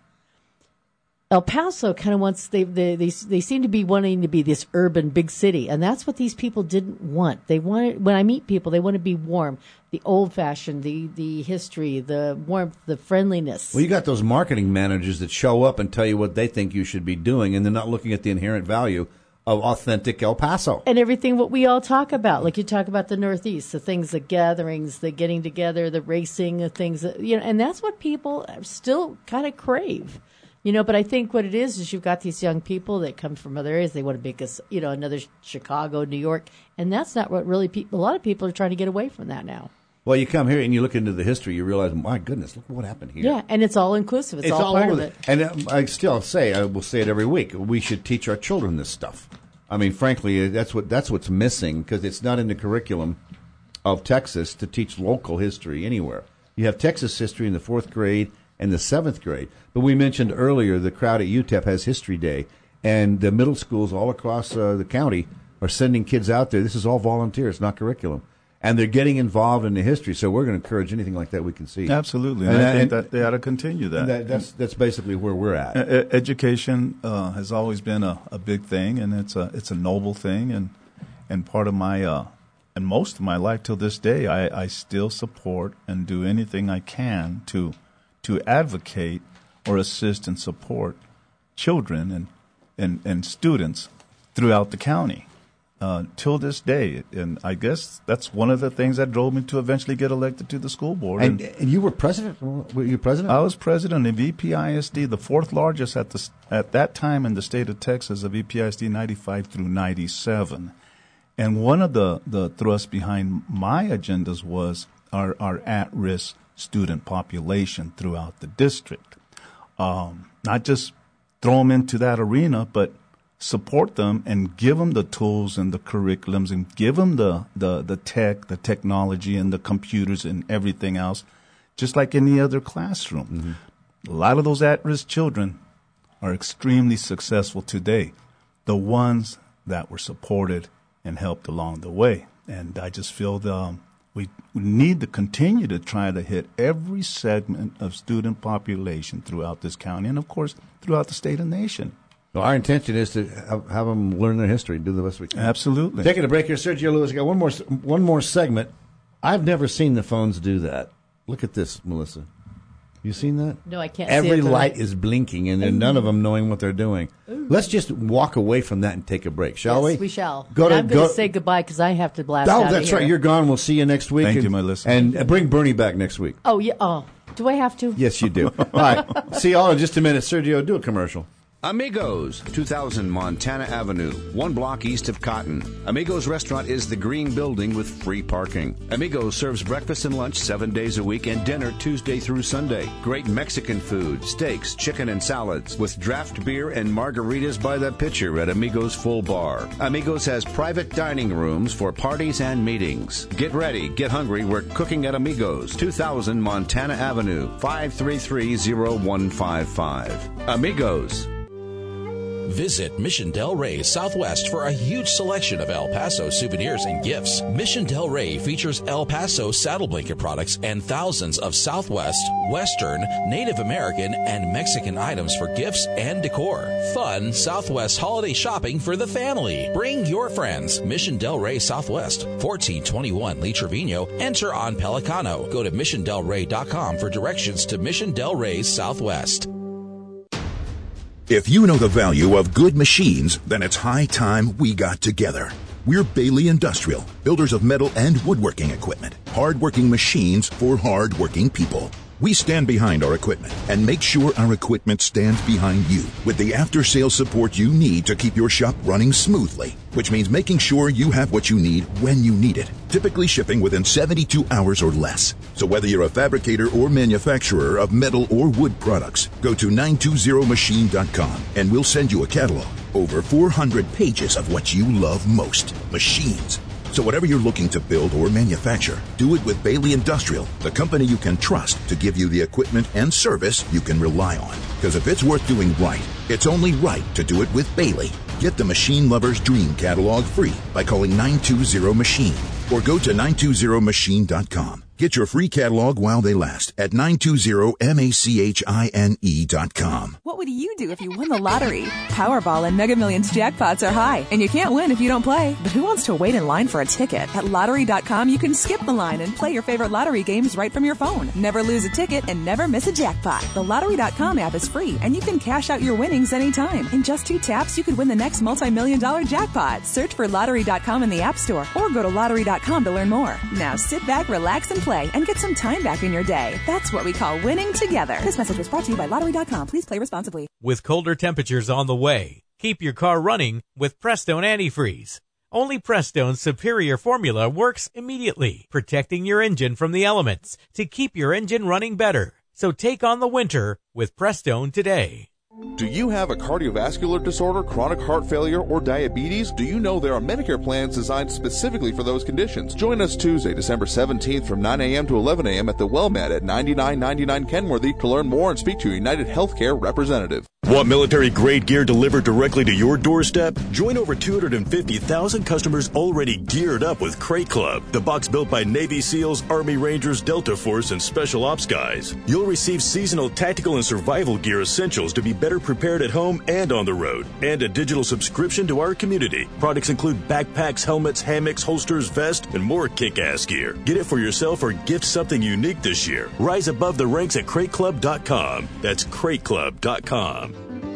Speaker 1: El Paso kind of wants they, they they they seem to be wanting to be this urban big city, and that's what these people didn't want. They wanted when I meet people, they want to be warm, the old fashioned, the the history, the warmth, the friendliness.
Speaker 2: Well, you got those marketing managers that show up and tell you what they think you should be doing, and they're not looking at the inherent value of authentic El Paso.
Speaker 1: And everything what we all talk about, like you talk about the Northeast, the things, the gatherings, the getting together, the racing, the things, that, you know, and that's what people still kind of crave, you know. But I think what it is is you've got these young people that come from other areas. They want to make us, you know, another Chicago, New York, and that's not what really people. A lot of people are trying to get away from that now.
Speaker 2: Well, you come here and you look into the history, you realize, my goodness, look what happened here.
Speaker 1: Yeah, and it's all inclusive. It's,
Speaker 2: It's
Speaker 1: all,
Speaker 2: all
Speaker 1: part
Speaker 2: over
Speaker 1: of it.
Speaker 2: And um, I still say, I will say it every week, we should teach our children this stuff. I mean, frankly, that's what that's what's missing because it's not in the curriculum of Texas to teach local history anywhere. You have Texas history in the fourth grade and the seventh grade. But we mentioned earlier the crowd at U T E P has History Day, and the middle schools all across uh, the county are sending kids out there. This is all volunteer. It's not curriculum. And they're getting involved in the history, so we're going to encourage anything like that we can see.
Speaker 3: Absolutely, and,
Speaker 2: And,
Speaker 3: I think
Speaker 2: and-
Speaker 3: that they ought to continue that.
Speaker 2: that that's that's basically where we're at.
Speaker 3: E- e- Education uh, has always been a, a big thing, and it's a it's a noble thing, and and part of my uh, and most of my life till this day, I, I still support and do anything I can to to advocate or assist and support children and and, and students throughout the county. Uh, till this day, and I guess that's one of the things that drove me to eventually get elected to the school board.
Speaker 2: And, and you were president? Were you president?
Speaker 3: I was president of E P I S D, the fourth largest at the at that time in the state of Texas of E P I S D ninety-five through ninety-seven. And one of the, the thrusts behind my agendas was our, our at-risk student population throughout the district. Um, not just throw them into that arena, but support them and give them the tools and the curriculums and give them the, the, the tech, the technology and the computers and everything else, just like any other classroom. Mm-hmm. A lot of those at-risk children are extremely successful today, the ones that were supported and helped along the way. And I just feel the, um, we need to continue to try to hit every segment of student population throughout this county and, of course, throughout the state and nation.
Speaker 2: Well, our intention is to have, have them learn their history, do the best we can.
Speaker 3: Absolutely.
Speaker 2: Taking a break here, Sergio Lewis. Got one more, one more segment. I've never seen the phones do that. Look at this, Melissa. You seen that?
Speaker 1: No, I can't
Speaker 2: Every
Speaker 1: see it.
Speaker 2: Every light is blinking, and then none of them knowing what they're doing. Ooh. Let's just walk away from that and take a break, shall
Speaker 1: yes,
Speaker 2: we?
Speaker 1: we shall.
Speaker 2: Go
Speaker 1: and
Speaker 2: to,
Speaker 1: I'm going to
Speaker 2: go,
Speaker 1: say goodbye because I have to blast
Speaker 2: oh,
Speaker 1: out of here.
Speaker 2: Oh, that's right. You're gone. We'll see you next week.
Speaker 3: Thank
Speaker 2: and,
Speaker 3: you, Melissa.
Speaker 2: And uh, bring Bernie back next week.
Speaker 1: Oh, yeah. Oh, do I have to?
Speaker 2: Yes, you do. All right. See y'all in just a minute. Sergio, do a commercial.
Speaker 5: Amigos, two thousand Montana Avenue, one block east of Cotton. Amigos Restaurant is the green building with free parking. Amigos serves breakfast and lunch seven days a week and dinner Tuesday through Sunday. Great Mexican food, steaks, chicken, and salads with draft beer and margaritas by the pitcher at Amigos Full Bar. Amigos has private dining rooms for parties and meetings. Get ready, get hungry. We're cooking at Amigos, two thousand Montana Avenue, five three three zero one five five. Amigos.
Speaker 6: Visit Mission Del Rey Southwest for a huge selection of El Paso souvenirs and gifts. Mission Del Rey features El Paso saddle blanket products and thousands of Southwest, Western, Native American, and Mexican items for gifts and decor. Fun Southwest holiday shopping for the family. Bring your friends. Mission Del Rey Southwest, fourteen twenty-one Lee Trevino. Enter on Pelicano. Go to mission del rey dot com for directions to Mission Del Rey Southwest.
Speaker 7: If you know the value of good machines, then it's high time we got together. We're Bailey Industrial, builders of metal and woodworking equipment. Hard-working machines for hard-working people. We stand behind our equipment and make sure our equipment stands behind you with the after-sales support you need to keep your shop running smoothly, which means making sure you have what you need when you need it, typically shipping within seventy-two hours or less. So whether you're a fabricator or manufacturer of metal or wood products, go to nine two zero machine dot com and we'll send you a catalog. Over four hundred pages of what you love most, machines. So whatever you're looking to build or manufacture, do it with Bailey Industrial, the company you can trust to give you the equipment and service you can rely on. Because if it's worth doing right, it's only right to do it with Bailey. Get the Machine Lover's Dream Catalog free by calling nine two zero machine or go to nine two zero machine dot com. Get your free catalog while they last at nine two zero machine dot com.
Speaker 22: What would you do if you won the lottery? Powerball and Mega Millions jackpots are high, and you can't win if you don't play. But who wants to wait in line for a ticket? At lottery dot com, you can skip the line and play your favorite lottery games right from your phone. Never lose a ticket and never miss a jackpot. The lottery dot com app is free, and you can cash out your winnings anytime. In just two taps, you could win the next multi-million dollar jackpot. Search for lottery dot com in the App Store or go to lottery dot com to learn more. Now sit back, relax, and play, and get some time back in your day. That's what we call winning together. This message was brought to you by lottery dot com. Please play responsibly.
Speaker 23: With colder temperatures on the way, keep your car running with Prestone Antifreeze. Only Prestone's superior formula works immediately, protecting your engine from the elements to keep your engine running better. So take on the winter with Prestone today.
Speaker 24: Do you have a cardiovascular disorder, chronic heart failure, or diabetes? Do you know there are Medicare plans designed specifically for those conditions? Join us Tuesday, December seventeenth from nine a.m. to eleven a.m. at the WellMed at ninety-nine ninety-nine Kenworthy to learn more and speak to your United Healthcare representative.
Speaker 10: Want military-grade gear delivered directly to your doorstep? Join over two hundred fifty thousand customers already geared up with Crate Club, the box built by Navy SEALs, Army Rangers, Delta Force, and Special Ops guys. You'll receive seasonal tactical and survival gear essentials to be better prepared at home and on the road, and a digital subscription to our community. Products include backpacks, helmets, hammocks, holsters, vests, and more kick-ass gear. Get it for yourself or gift something unique this year. Rise above the ranks at crate club dot com. That's crate club dot com.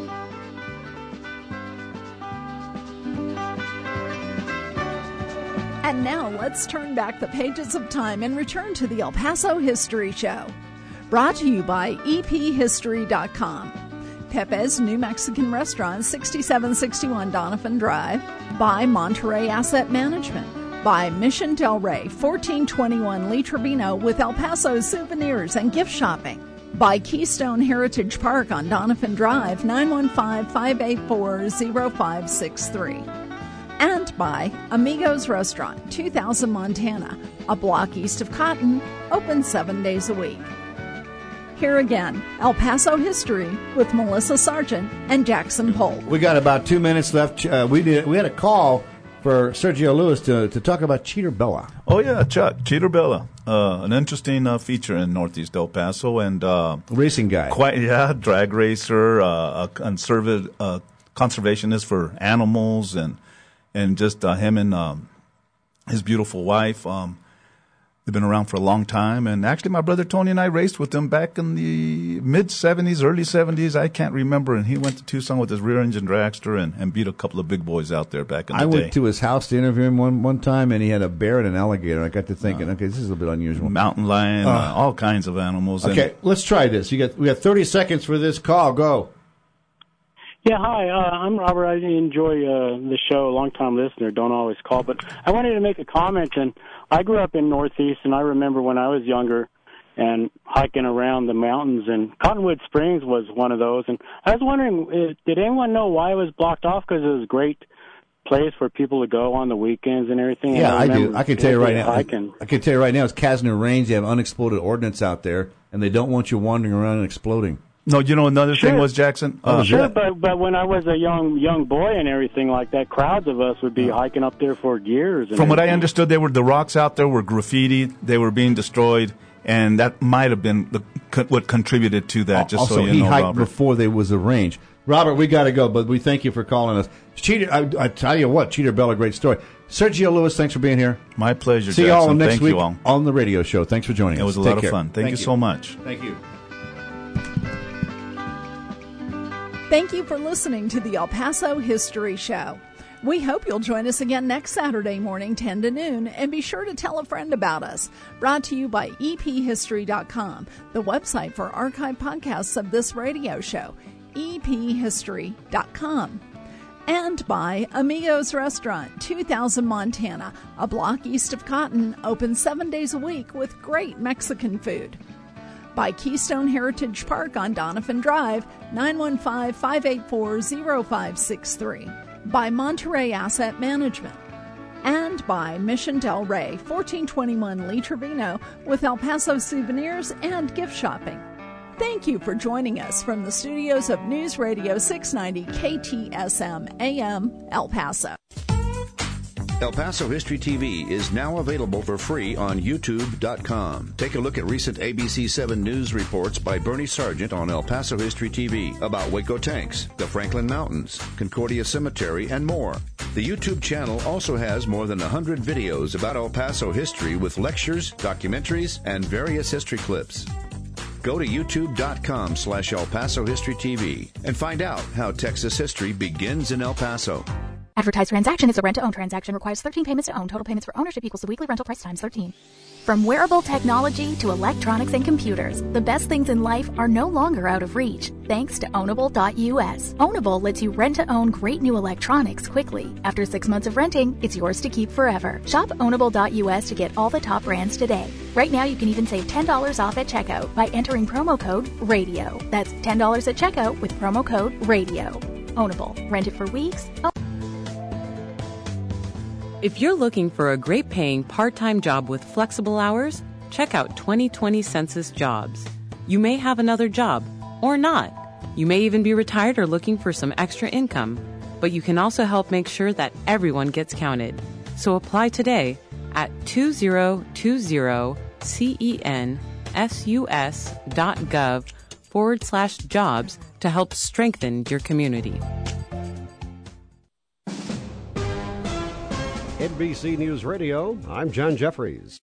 Speaker 13: And now let's turn back the pages of time and return to the El Paso History Show. Brought to you by E P history dot com. Pepe's New Mexican Restaurant, sixty-seven sixty-one Donovan Drive. By Monterey Asset Management. By Mission Del Rey, fourteen twenty-one Lee Trevino with El Paso souvenirs and gift shopping. By Keystone Heritage Park on Donovan Drive, nine one five, five eight four, zero five six three. And by Amigos Restaurant, two thousand Montana, a block east of Cotton, open seven days a week. Here again, El Paso history with Melissa Sargent and Jackson Polk.
Speaker 2: We got about two minutes left. Uh, we did. We had a call for Sergio Lewis to to talk about Cheater Bella.
Speaker 3: Oh yeah, Chuck, Cheater Bella, uh, an interesting uh, feature in Northeast El Paso, and uh,
Speaker 2: racing guy.
Speaker 3: Quite yeah, drag racer, uh, a conservative uh, conservationist for animals, and and just uh, him and um, his beautiful wife. Um, They've been around for a long time, and actually my brother Tony and I raced with them back in the mid-seventies, early seventies. I can't remember, and he went to Tucson with his rear-engine dragster and, and beat a couple of big boys out there back in the
Speaker 2: I
Speaker 3: day.
Speaker 2: went to his house to interview him one, one time, and he had a bear and an alligator. I got to thinking, uh, okay, this is a bit unusual.
Speaker 3: Mountain lion, uh, uh, all kinds of animals.
Speaker 2: Okay, and, let's try this. You got We got thirty seconds for this call. Go.
Speaker 8: Yeah, hi, uh, I'm Robert. I enjoy uh, the show, long-time listener, don't always call. But I wanted to make a comment, and I grew up in Northeast, and I remember when I was younger and hiking around the mountains, and Cottonwood Springs was one of those. And I was wondering, uh, did anyone know why it was blocked off? Because it was a great place for people to go on the weekends and everything.
Speaker 2: Yeah,
Speaker 8: and I,
Speaker 2: I do. I can tell you right now.
Speaker 8: Hiking.
Speaker 2: I can tell you right now, it's Casner Range. They have unexploded ordnance out there, and they don't want you wandering around and exploding.
Speaker 3: No, you know, another
Speaker 8: sure.
Speaker 3: thing was, Jackson?
Speaker 8: Uh,
Speaker 3: Uh,
Speaker 8: sure, but but when I was a young young boy and everything like that, crowds of us would be hiking up there for years. And
Speaker 3: From what I
Speaker 8: everything.
Speaker 3: understood, they were the rocks out there were graffiti. They were being destroyed, and that might have been the, what contributed to that. Just
Speaker 2: also,
Speaker 3: so you
Speaker 2: he
Speaker 3: know,
Speaker 2: hiked
Speaker 3: Robert.
Speaker 2: before there was a range. Robert, we got to go, but we thank you for calling us. Cheater, I, I tell you what, Cheater Bella, great story. Sergio Lewis, thanks for being here.
Speaker 3: My pleasure.
Speaker 2: See
Speaker 3: Jackson.
Speaker 2: you all next
Speaker 3: Thank
Speaker 2: week
Speaker 3: you all.
Speaker 2: on the radio show. Thanks for joining
Speaker 3: it
Speaker 2: us.
Speaker 3: It was a
Speaker 2: Take
Speaker 3: lot
Speaker 2: care.
Speaker 3: of fun. Thank,
Speaker 2: Thank
Speaker 3: you,
Speaker 2: you
Speaker 3: so much.
Speaker 2: Thank you.
Speaker 13: Thank you for listening to the El Paso History Show. We hope you'll join us again next Saturday morning, ten to noon, and be sure to tell a friend about us. Brought to you by E P history dot com, the website for archive podcasts of this radio show, E P history dot com. And by Amigos Restaurant, two thousand Montana, a block east of Cotton, open seven days a week with great Mexican food. By Keystone Heritage Park on Donovan Drive, nine one five, five eight four, zero five six three. By Monterey Asset Management. And by Mission Del Rey, fourteen twenty-one Lee Trevino, with El Paso souvenirs and gift shopping. Thank you for joining us from the studios of News Radio six ninety K T S M A M El Paso.
Speaker 5: El Paso History T V is now available for free on YouTube dot com. Take a look at recent A B C seven News reports by Bernie Sargent on El Paso History T V about Waco Tanks, the Franklin Mountains, Concordia Cemetery, and more. The YouTube channel also has more than one hundred videos about El Paso history with lectures, documentaries, and various history clips. Go to YouTube dot com slash El Paso History T V and find out how Texas history begins in El Paso.
Speaker 9: Advertised transaction is a rent-to-own transaction. Requires thirteen payments to own. Total payments for ownership equals the weekly rental price times thirteen. From wearable technology to electronics and computers, the best things in life are no longer out of reach, thanks to Ownable dot U S. Ownable lets you rent-to-own great new electronics quickly. After six months of renting, it's yours to keep forever. Shop Ownable dot U S to get all the top brands today. Right now, you can even save ten dollars off at checkout by entering promo code RADIO. That's ten dollars at checkout with promo code RADIO. Ownable. Rent it for weeks. Oh.
Speaker 11: If you're looking for a great-paying part-time job with flexible hours, check out twenty twenty Census Jobs. You may have another job, or not. You may even be retired or looking for some extra income, but you can also help make sure that everyone gets counted. So apply today at two thousand twenty census dot gov forward slash jobs to help strengthen your community.
Speaker 12: N B C News Radio, I'm John Jeffries.